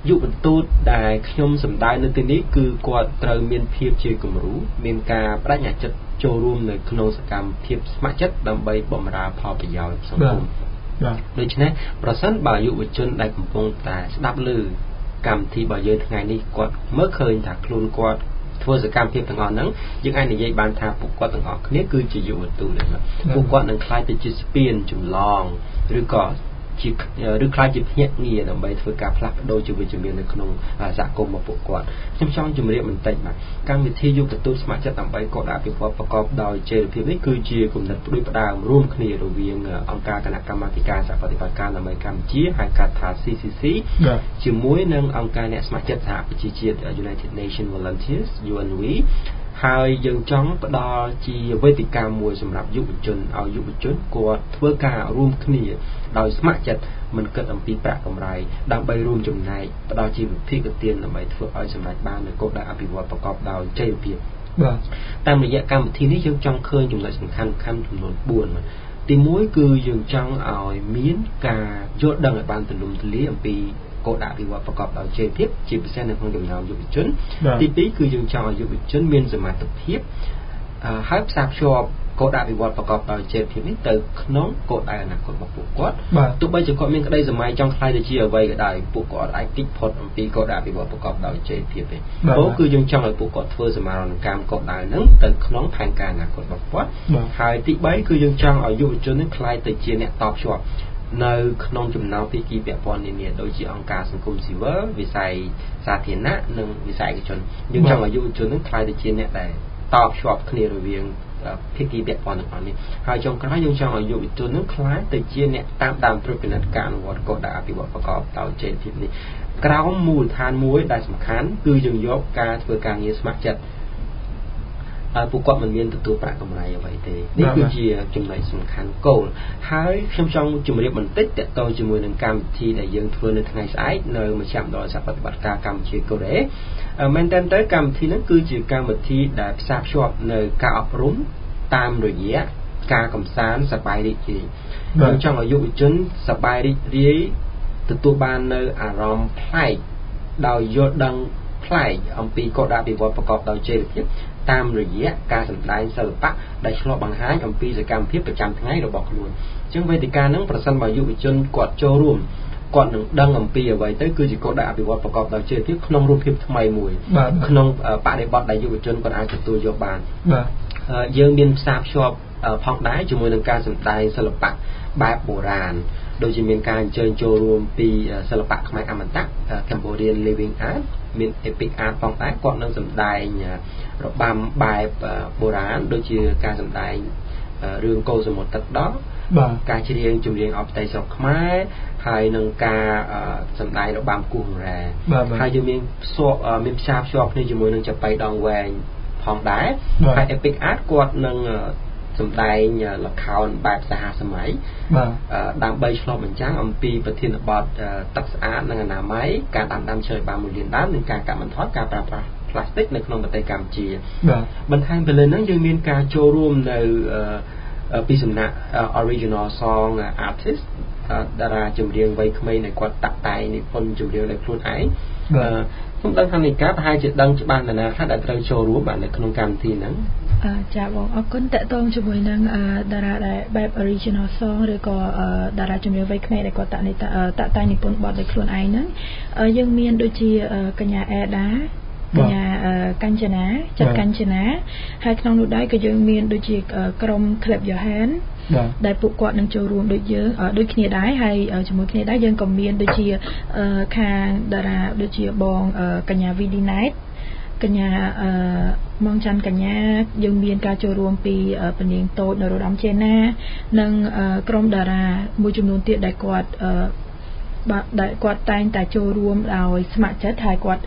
យុវទូតដែលខ្ញុំសម្ដែងនៅទីនេះគឺគាត់ត្រូវមានភាពជាគំរូមានការបដិញ្ញាចិត្តចូលរួមនៅក្នុងសកម្មភាពស្ម័គ្រចិត្តដើម្បីបម្រើផលប្រយោជន៍សង្គមដូច្នេះប្រសិនបើយុវជនដែលកំពុងតែស្ដាប់ឮកម្មវិធីរបស់យើងថ្ងៃនេះគាត់មើលឃើញថាខ្លួនគាត់ធ្វើសកម្មភាពទាំងអស់ហ្នឹងយើងអាចនិយាយបានថាពួកគាត់ទាំងអស់គ្នាគឺជាយុវទូតពួកគាត់នឹងខ្លាយទៅជាស្ពានចម្លងឬក៏ជាឬខ្លាចជាភ្នាក់ងារដើម្បីធ្វើការផ្លាស់ប្ដូរជីវវិជ្ជានៅក្នុងសហគមន៍របស់ពួកគាត់ខ្ញុំចង់ជម្រាបបន្តិចបាទកម្មវិធីយុវទូតស្ម័គ្រចិត្តដើម្បីកដអភិវឌ្ឍប្រកបដោយចីរភាពនេះគឺជាគំនិតផ្ដួចផ្ដើមរួមគ្នារវាងអង្គការគណៈកម្មាធិការសហប្រតិបត្តិការដើម្បីកម្ពុជាហៅកាត់ថា C C C ជាមួយនឹងអង្គការអ្នកស្ម័គ្រចិត្តសហប្រជាជាតិ United Nations Volunteers U N Vហើយយើងចង់ផ្ដល់ជាវេទិកាមួយសម្រាប់យុវជនឲ្យយុវជនគាត់ធ្វើការរួមគ្នាដោយស្ម័គ្រចិត្តមិនគិតអំពីប្រាក់កម្រៃដើម្បីរួមចំណែកផ្ដល់ជាវិភាគទានដើម្បីធ្វើឲ្យសម្រេចបាននូវគោលដៅអភិវឌ្ឍប្រកបដោយចីរភាពបាទតាមរយៈកម្មវិធីនេះយើងចង់ឃើញចំណុចសំខាន់ៗចំនួនបួនទីមួយគឺយើងចង់ឲ្យមានការយល់ដឹងឲ្យបានទូលំទូលាយអំពីគោលដៅអភិវឌ្ឍប្រកបដោយចីរភាពជាពិសេសនៅក្នុងចំណោមយុវជនទីពីរគឺយើងចង់ឲ្យយុវជនមានសមត្ថភាពហើយផ្សារភ្ជាប់គោលដៅអភិវឌ្ឍប្រកបដោយចីរភាពនេះទៅក្នុងគោលដៅអនាគតរបស់ពួកគាត់ទោះបីជាគាត់មានក្តីសម័យចង់ខ្លាយទៅជាអ្វីក៏ដោយពួកគាត់អាចគិតផុតអំពីគោលដៅអភិវឌ្ឍប្រកបដោយចីរភាពទេព្រោះគឺយើងចង់ឲ្យពួកគាត់ធ្វើសមាហរណកម្មគោលដៅហ្នឹងទៅក្នុងផែនការអនាគតរបស់គាត់ហើយទីបីគឺយើងចង់ឲ្យយុវជននេះខ្លាយទៅជាអ្នកតភ្ជាប់នៅក្នុងចំណោមភាគីពាក់ព័ន្ធនានាដូចជាអង្គការសង្គមស៊ីវិលវិស័យសាធារណៈនិងវិស័យឯកជនយើងចង់ឲ្យយុវជននឹងខ្លាយទៅជាអ្នកដែលតភ្ជាប់គ្នារវាងភាគីពាក់ព័ន្ធទាំងអស់នេះហើយចុងក្រោយយើងចង់ឲ្យយុវជននឹងខ្លាយទៅជាអ្នកតាមដានត្រួតពិនិត្យការអនុវត្តគោលដៅអភិវឌ្ឍប្រកបដោយចីរភាពនេះក្រោមមូលដ្ឋានមួយដែលសំខាន់គឺយើងយកការធ្វើការងារស្ម័គ្រចិត្តហើយពួកគាត់មិនមានទទួលប្រាក់កម្រៃអ្វីទេនេះគឺជាចំណុចសំខាន់គោលហើយខ្ញុំចង់ជម្រាបបន្តិចទាក់ទងជាមួយនឹងកម្មវិធីដែលយើងធ្វើនៅថ្ងៃស្អែកនៅមជ្ឈមណ្ឌលសហប្រតិបត្តិការកម្ពុជាកូរ៉េមែនតើទៅកម្មវិធីនេះគឺជាកម្មវិធីដែលផ្សារភ្ជាប់នៅការអប់រំតាមរយៈការកំសាន្តសប្បាយរីករាយខ្ញុំចង់ឲ្យយុវជនសប្បាយរីករាយទទួលបាននៅអារម្មណ៍ប្លែកដោយយល់ដឹងប្លែកអំពីគោលដៅអភិវឌ្ឍប្រកបដោយចីរភាពតាមរយៈការសម្ដែងសិល្បៈដែលឆ្លុះបង្ហាញអំពីសកម្មភាពប្រចាំថ្ងៃរបស់ខ្លួនអញ្ចឹងវេទិកាហ្នឹងប្រសិនបើយុវជនគាត់ចូលរួមគាត់នឹងដឹងអំពីអ្វីទៅគឺជាគោលដៅអភិវឌ្ឍប្រកបដោយចីរភាពក្នុងរូបភាពថ្មីមួយក្នុងបរិបទដែលយុវជនគាត់អាចទទួលយកបានបាទយើងមានផ្សារភ្ជាប់ផងដែរជាមួយនឹងការសម្ដែងសិល្បៈបែបបុរាណដូចជាមានការអញ្ជើញចូលរួមពីសិល្បៈខ្មែរអមតៈ Cambodian Living Art មាន Epic Art ផងដែរគាត់នឹងសម្ដែងរបាំបែបបុរាណដូចជាការសម្ដែងរឿងកូរសមុទ្រទឹកដោះការច្រៀងចម្រៀងអបតេយ្យស្រុកខ្មែរហើយនឹងការសម្ដែងរបាំគោះហង្រែហើយយើងមានផ្សព្វមានផ្សារភ្ជាប់គ្នាជាមួយនឹងចាប៉ីដងវែងផងដែរហើយ Epic Art គាត់នឹងសម្ដែងល្ខោនបែបសហសម័យដើម្បីឆ្លុះបញ្ចាំងអំពីប្រធានបទទឹកស្អាតនិងអនាម័យការដាំដើមឈើបានមួយលានដើមនិងការកាត់បន្ថយការប្រើប្រាស់ផ្លាស្ទិកនៅក្នុងប្រទេសកម្ពុជាបន្ថែមទៅលើហ្នឹងយើងមានការចូលរួមនៅពីសំណាក់ original song artist តារាចម្រៀងវ័យក្មេងដែលគាត់តាក់តែងនិពន្ធចម្រៀងដោយខ្លួនឯងខ្ញុំដឹងថានេះការប្រហែលជាដឹងច្បាស់ណាស់ថាដែលត្រូវចូលរួមបាទនៅក្នុងកម្មវិធីហ្នឹងចាបងអរគុណតកតងជាមួយនឹងតារាដែលបែប original song ឬក៏តារាចម្រៀងវ័យក្មេងដែលគាត់តាក់តាក់តែងនិពន្ធបទដោយខ្លួនឯងហ្នឹងយើងមានដូចជាកញ្ញាអេដាកញ្ញាកញ្ចនាចិត្តកញ្ចនាហើយក្នុងនោះដែរក៏យើងមានដូចជាក្រុម Club Johan ដែលពួកគាត់នឹងចូលរួមដូចយើងដូចគ្នាដែរហើយជាមួយគ្នាដែរយើងក៏មានដូចជាខាងតារាដូចជាបងកញ្ញា វី ឌី Night កញ្ញាម៉ងច័ន្ទកញ្ញាយើងមានការចូលរួមពីពនាងតូចនរោត្តមចេណានិងក្រុមតារាមួយចំនួនទៀតដែលគាត់បាទដែលគាត់តែងតែចូលរួមដោយស្ម័គ្រចិត្តហើយគាត់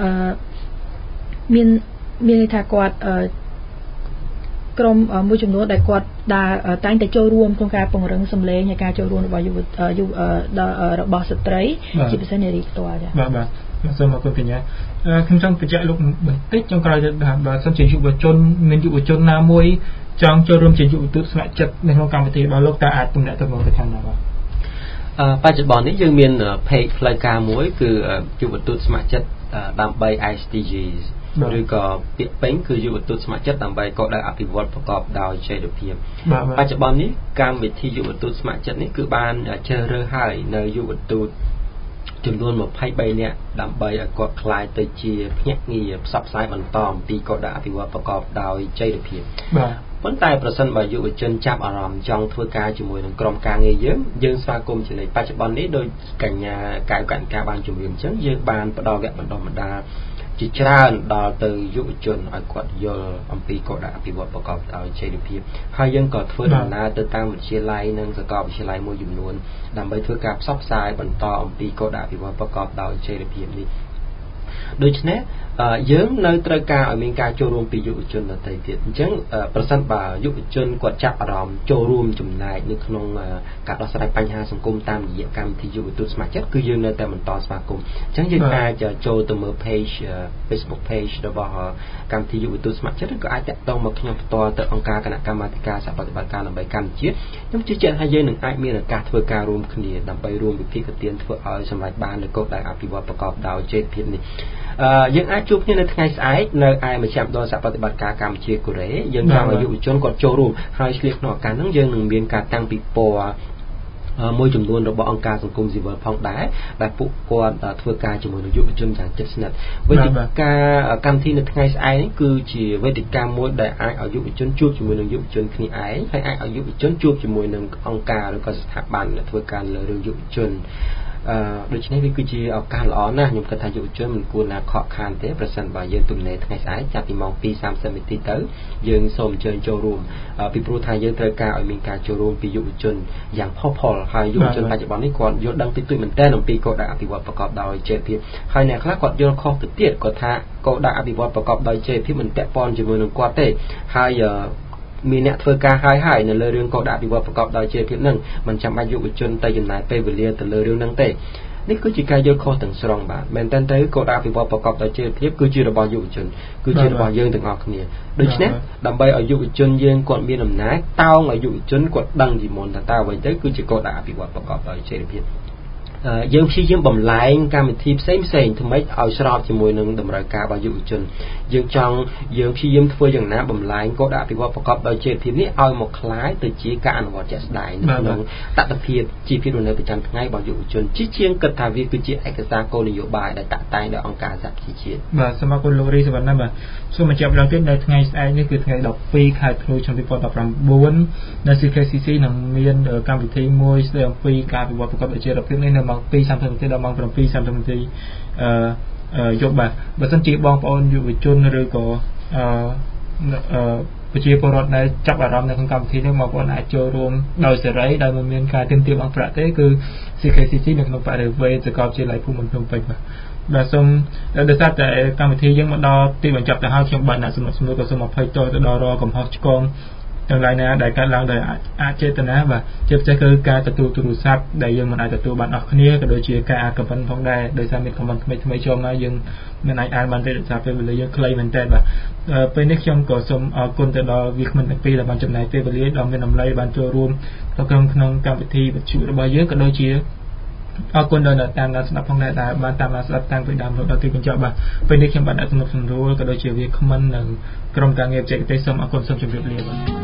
មានមានន័យថាគាត់ក្រុមមួយចំនួនដែលគាត់ដើរតែងតែចូលរួមក្នុងការពង្រឹងសម្លេងហើយការចូលរួមរបស់យុវរបស់ស្ត្រីជាពិសេសនារីផ្ទាល់ចា៎បាទបាទសូមអរគុណកញ្ញាខ្ញុំចង់បញ្ជាក់លោកបន្តិចចុងក្រោយទៅថាបើសិនជាយុវជនមានយុវជនណាមួយចង់ចូលរួមជាយុវទូតស្ម័គ្រចិត្តនៅក្នុងកម្មវិធីរបស់លោកតើអាចទំនាក់ទំនងទៅខាងណាបាទបច្ចុប្បន្ននេះយើងមាន page ផ្លូវការមួយគឺយុវទូតស្ម័គ្រចិត្តដើម្បី เอส ดี จี ឬក៏ពាក្យពេញគឺយុវទូតស្ម័គ្រចិត្តដើម្បីកោដៅអភិវឌ្ឍប្រកបដោយចីរភាពបច្ចុប្បន្ននេះកម្មវិធីយុវទូតស្ម័គ្រចិត្តនេះគឺបានជ្រើសរើសហើយនៅយុវទូតចំនួនยี่สิบสามនាក់ដើម្បីឲ្យគាត់ក្លាយទៅជាភ្នាក់ងារផ្សព្វផ្សាយបន្តអំពីកោដៅអភិវឌ្ឍប្រកបដោយចីរភាពបាទប៉ុន្តែប្រសិនបើយុវជនចាប់អារម្មណ៍ចង់ធ្វើការជាមួយនឹងក្រុមការងារយើងយើងស្វាគមន៍ជានិច្ចបច្ចុប្បន្ននេះដោយកញ្ញាកៅកណ្ការបានជំរាបអញ្ចឹងយើងបានផ្ដល់វគ្គបណ្ដុះបណ្ដាលជាច្រើនដល់ទៅយុវជនឲ្យគាត់យល់អំពីកោដៅអភិវឌ្ឍប្រកបដោយចីរភាពហើយយើងក៏ធ្វើដំណើរទៅតាមវិទ្យាល័យនិងសាកលវិទ្យាល័យមួយចំនួនដើម្បីធ្វើការផ្សព្វផ្សាយបន្តអំពីកោដៅអភិវឌ្ឍប្រកបដោយចីរភាពនេះដូច្នេះយើងនៅត្រូវការឲ្យមានការចូលរួមពីយុវជនដទៃទៀតអញ្ចឹងប្រសិនបើយុវជនគាត់ចាប់អារម្មណ៍ចូលរួមចំណែកនៅក្នុងការដោះស្រាយបញ្ហាសង្គមតាមរយៈកម្មវិធីយុវទូតស្ម័គ្រចិត្តគឺយើងនៅតែបន្តស្វាគមន៍អញ្ចឹងយើងអាចចូលទៅមើល page Facebook page របស់កម្មវិធីយុវទូតស្ម័គ្រចិត្តឬក៏អាចតាក់ទងមកខ្ញុំផ្ទាល់ទៅអង្គការគណៈកម្មាធិការសហប្រតិបត្តិការដើម្បីកម្ពុជាខ្ញុំជឿជាក់ថាយើងនឹងអាចមានឱកាសធ្វើការរួមគ្នាដើម្បីរួមវិភាគទានធ្វើឲ្យសម្រេចបាននូវគោលដៅអភិវឌ្ឍប្រកបដោយចីរភាពនេះអឺយើងអាចជួបគ្នានៅថ្ងៃស្អែកនៅឯមជ្ឈមណ្ឌលសហប្រតិបត្តិការកម្ពុជាកូរ៉េយើងចង់ឲ្យយុវជនគាត់ចូលរួមហើយឆ្លៀតក្នុងឱកាសហ្នឹងយើងនឹងមានការតាំងពិព័រណ៍មួយចំនួនរបស់អង្គការសង្គមស៊ីវិលផងដែរដែលពួកគាត់ធ្វើការជាមួយនឹងយុវជនយ៉ាងជិតស្និទ្ធវេទិកាកម្មវិធីនៅថ្ងៃស្អែកនេះគឺជាវេទិកាមួយដែលអាចឲ្យយុវជនជួបជាមួយនឹងយុវជនគ្នាឯងហើយអាចឲ្យយុវជនជួបជាមួយនឹងអង្គការឬក៏ស្ថាប័នដែលធ្វើការលើរឿងយុវជនអឺដូច្នេះវាគឺជាឱកាសល្អណាស់ខ្ញុំគិតថាយុវជនមិនគួរណាខកខានទេប្រសិនបើយើងទំនេរថ្ងៃស្អែកចាប់ពីម៉ោងពីរសាមសិបនាទីទៅយើងសូមអញ្ជើញចូលរួមពីព្រោះថាយើងត្រូវការឲ្យមានការចូលរួមពីយុវជនយ៉ាងផុសផុលហើយយុវជនបច្ចុប្បន្ននេះគាត់យល់ដឹងតិចតួចមែនទែនអំពីគោលដៅអភិវឌ្ឍប្រកបដោយចីរភាពហើយអ្នកខ្លះគាត់យល់ខុសទៅទៀតគាត់ថាគោលដៅអភិវឌ្ឍប្រកបដោយចីរភាពមិនពាក់ព័ន្ធជាមួយនឹងគាត់ទេហើយមានអ្នកធ្វើការហើយហើយនៅលើរឿងកោដៅអភិវឌ្ឍប្រកបដោយចីរភាពហ្នឹងមិនចាំបាច់យុវជនទៅចំណាយពេលវេលាទៅលើរឿងហ្នឹងទេនេះគឺជាការយល់ខុសទាំងស្រុងបាទមែនតើទៅគោលដៅអភិវឌ្ឍប្រកបដោយចីរភាពគឺជារបស់យុវជនគឺជារបស់យើងទាំងអស់គ្នាដូច្នេះដើម្បីឲ្យយុវជនយើងគាត់មានអំណាចតោងឲ្យយុវជនគាត់ដឹងជាមុនថាតើអ្វីទៅគឺជាគោលដៅអភិវឌ្ឍប្រកបដោយចីរភាពយើងព្យាយាមបំលែងកម្មវិធីផ្សេងផ្សេងថ្មីឲ្យស្របជាមួយនឹងតម្រូវការរបស់យុវជនយើងចង់យើងព្យាយាមធ្វើយ៉ាងណាបំលែងគោលដៅអភិវឌ្ឍប្រកបដោយចីរភាពនេះឲ្យមកคล้ายទៅជាការអនុវត្តជាក់ស្ដែងនៅក្នុងតថភាពជីវភាពនៅប្រចាំថ្ងៃរបស់យុវជនជាជាងគិតថាវាគឺជាឯកសារគោលនយោបាយដែលតាក់តែងដោយអង្គការសហប្រជាជាតិបាទសូមអរគុណលោករីសវណ្ណាបាទសូមបញ្ជាក់ម្ដងទៀតនៅថ្ងៃស្អែកនេះគឺថ្ងៃដប់ពីរខែធ្នូឆ្នាំยี่สิบสิบเก้าនៅ ซี เค ซี ซี នឹងមានកម្មវិធីមួយស្ដីអំពីការអភិវឌ្ឍប្រកបដោយចីរភាពនេះនៅម៉ោងពីរសាមសិបនាទីដល់ម៉ោងប្រាំពីរសាមសិបនាទីអឺយប់បាទបើសិនជាបងប្អូនយុវជនឬក៏អឺប្រជាពលរដ្ឋដែលចាប់អារម្មណ៍នៅក្នុងកម្មវិធីនេះបងប្អូនអាចចូលរួមដោយសេរីដោយមិនមានការទាមទារអង្គប្រាក់ទេគឺ ซี เค ซี ซี នៅក្នុងបរិវេណសាកលវិទ្យាល័យភូមិន្ទភ្នំពេញបាទបាទសូមដោយសារតែកម្មវិធីយើងមកដល់ទីបញ្ចប់ទៅហើយខ្ញុំបាទអ្នកសំណួរសំណួរក៏សូមអភ័យទោសទៅដល់រាល់កំហុសឆ្គងទាំងឡាយណាដែលកើតឡើងដោយអចេតនាបាទជាពិសេសគឺការទទួលទូរស័ព្ទដែលយើងមិនអាចទទួលបានអស់គ្នាក៏ដូចជាការអានខមមិនផងដែរដោយសារមានខមមិនថ្មីថ្មីចូលមកយើងមិនអាចអានបានទេដោយសារពេលវេលាយើងខ្លីមែនតើបាទពេលនេះខ្ញុំក៏សូមអរគុណទៅដល់វាគ្មិនទាំងពីរដែលបានចំណាយពេលវេលាដ៏មានតម្លៃបានចូលរួមក្នុងក្នុងកម្មវិធីវិទ្យុរបស់យើងក៏ដូចជាអរគុណដល់អ្នកតាមដានស្ដាប់ផងដែរដែលបានតាមដានស្ដាប់តាំងពីដើមរហូតដល់ទីបញ្ចប់បាទពេលនេះខ្ញុំបានដាក់សំណុំសំណួរក៏ដូចជាវាគ្មិននិងក្រុមការងារបច្ចេកទេសសូមអរគុណសូមជម្រាបលាបាទ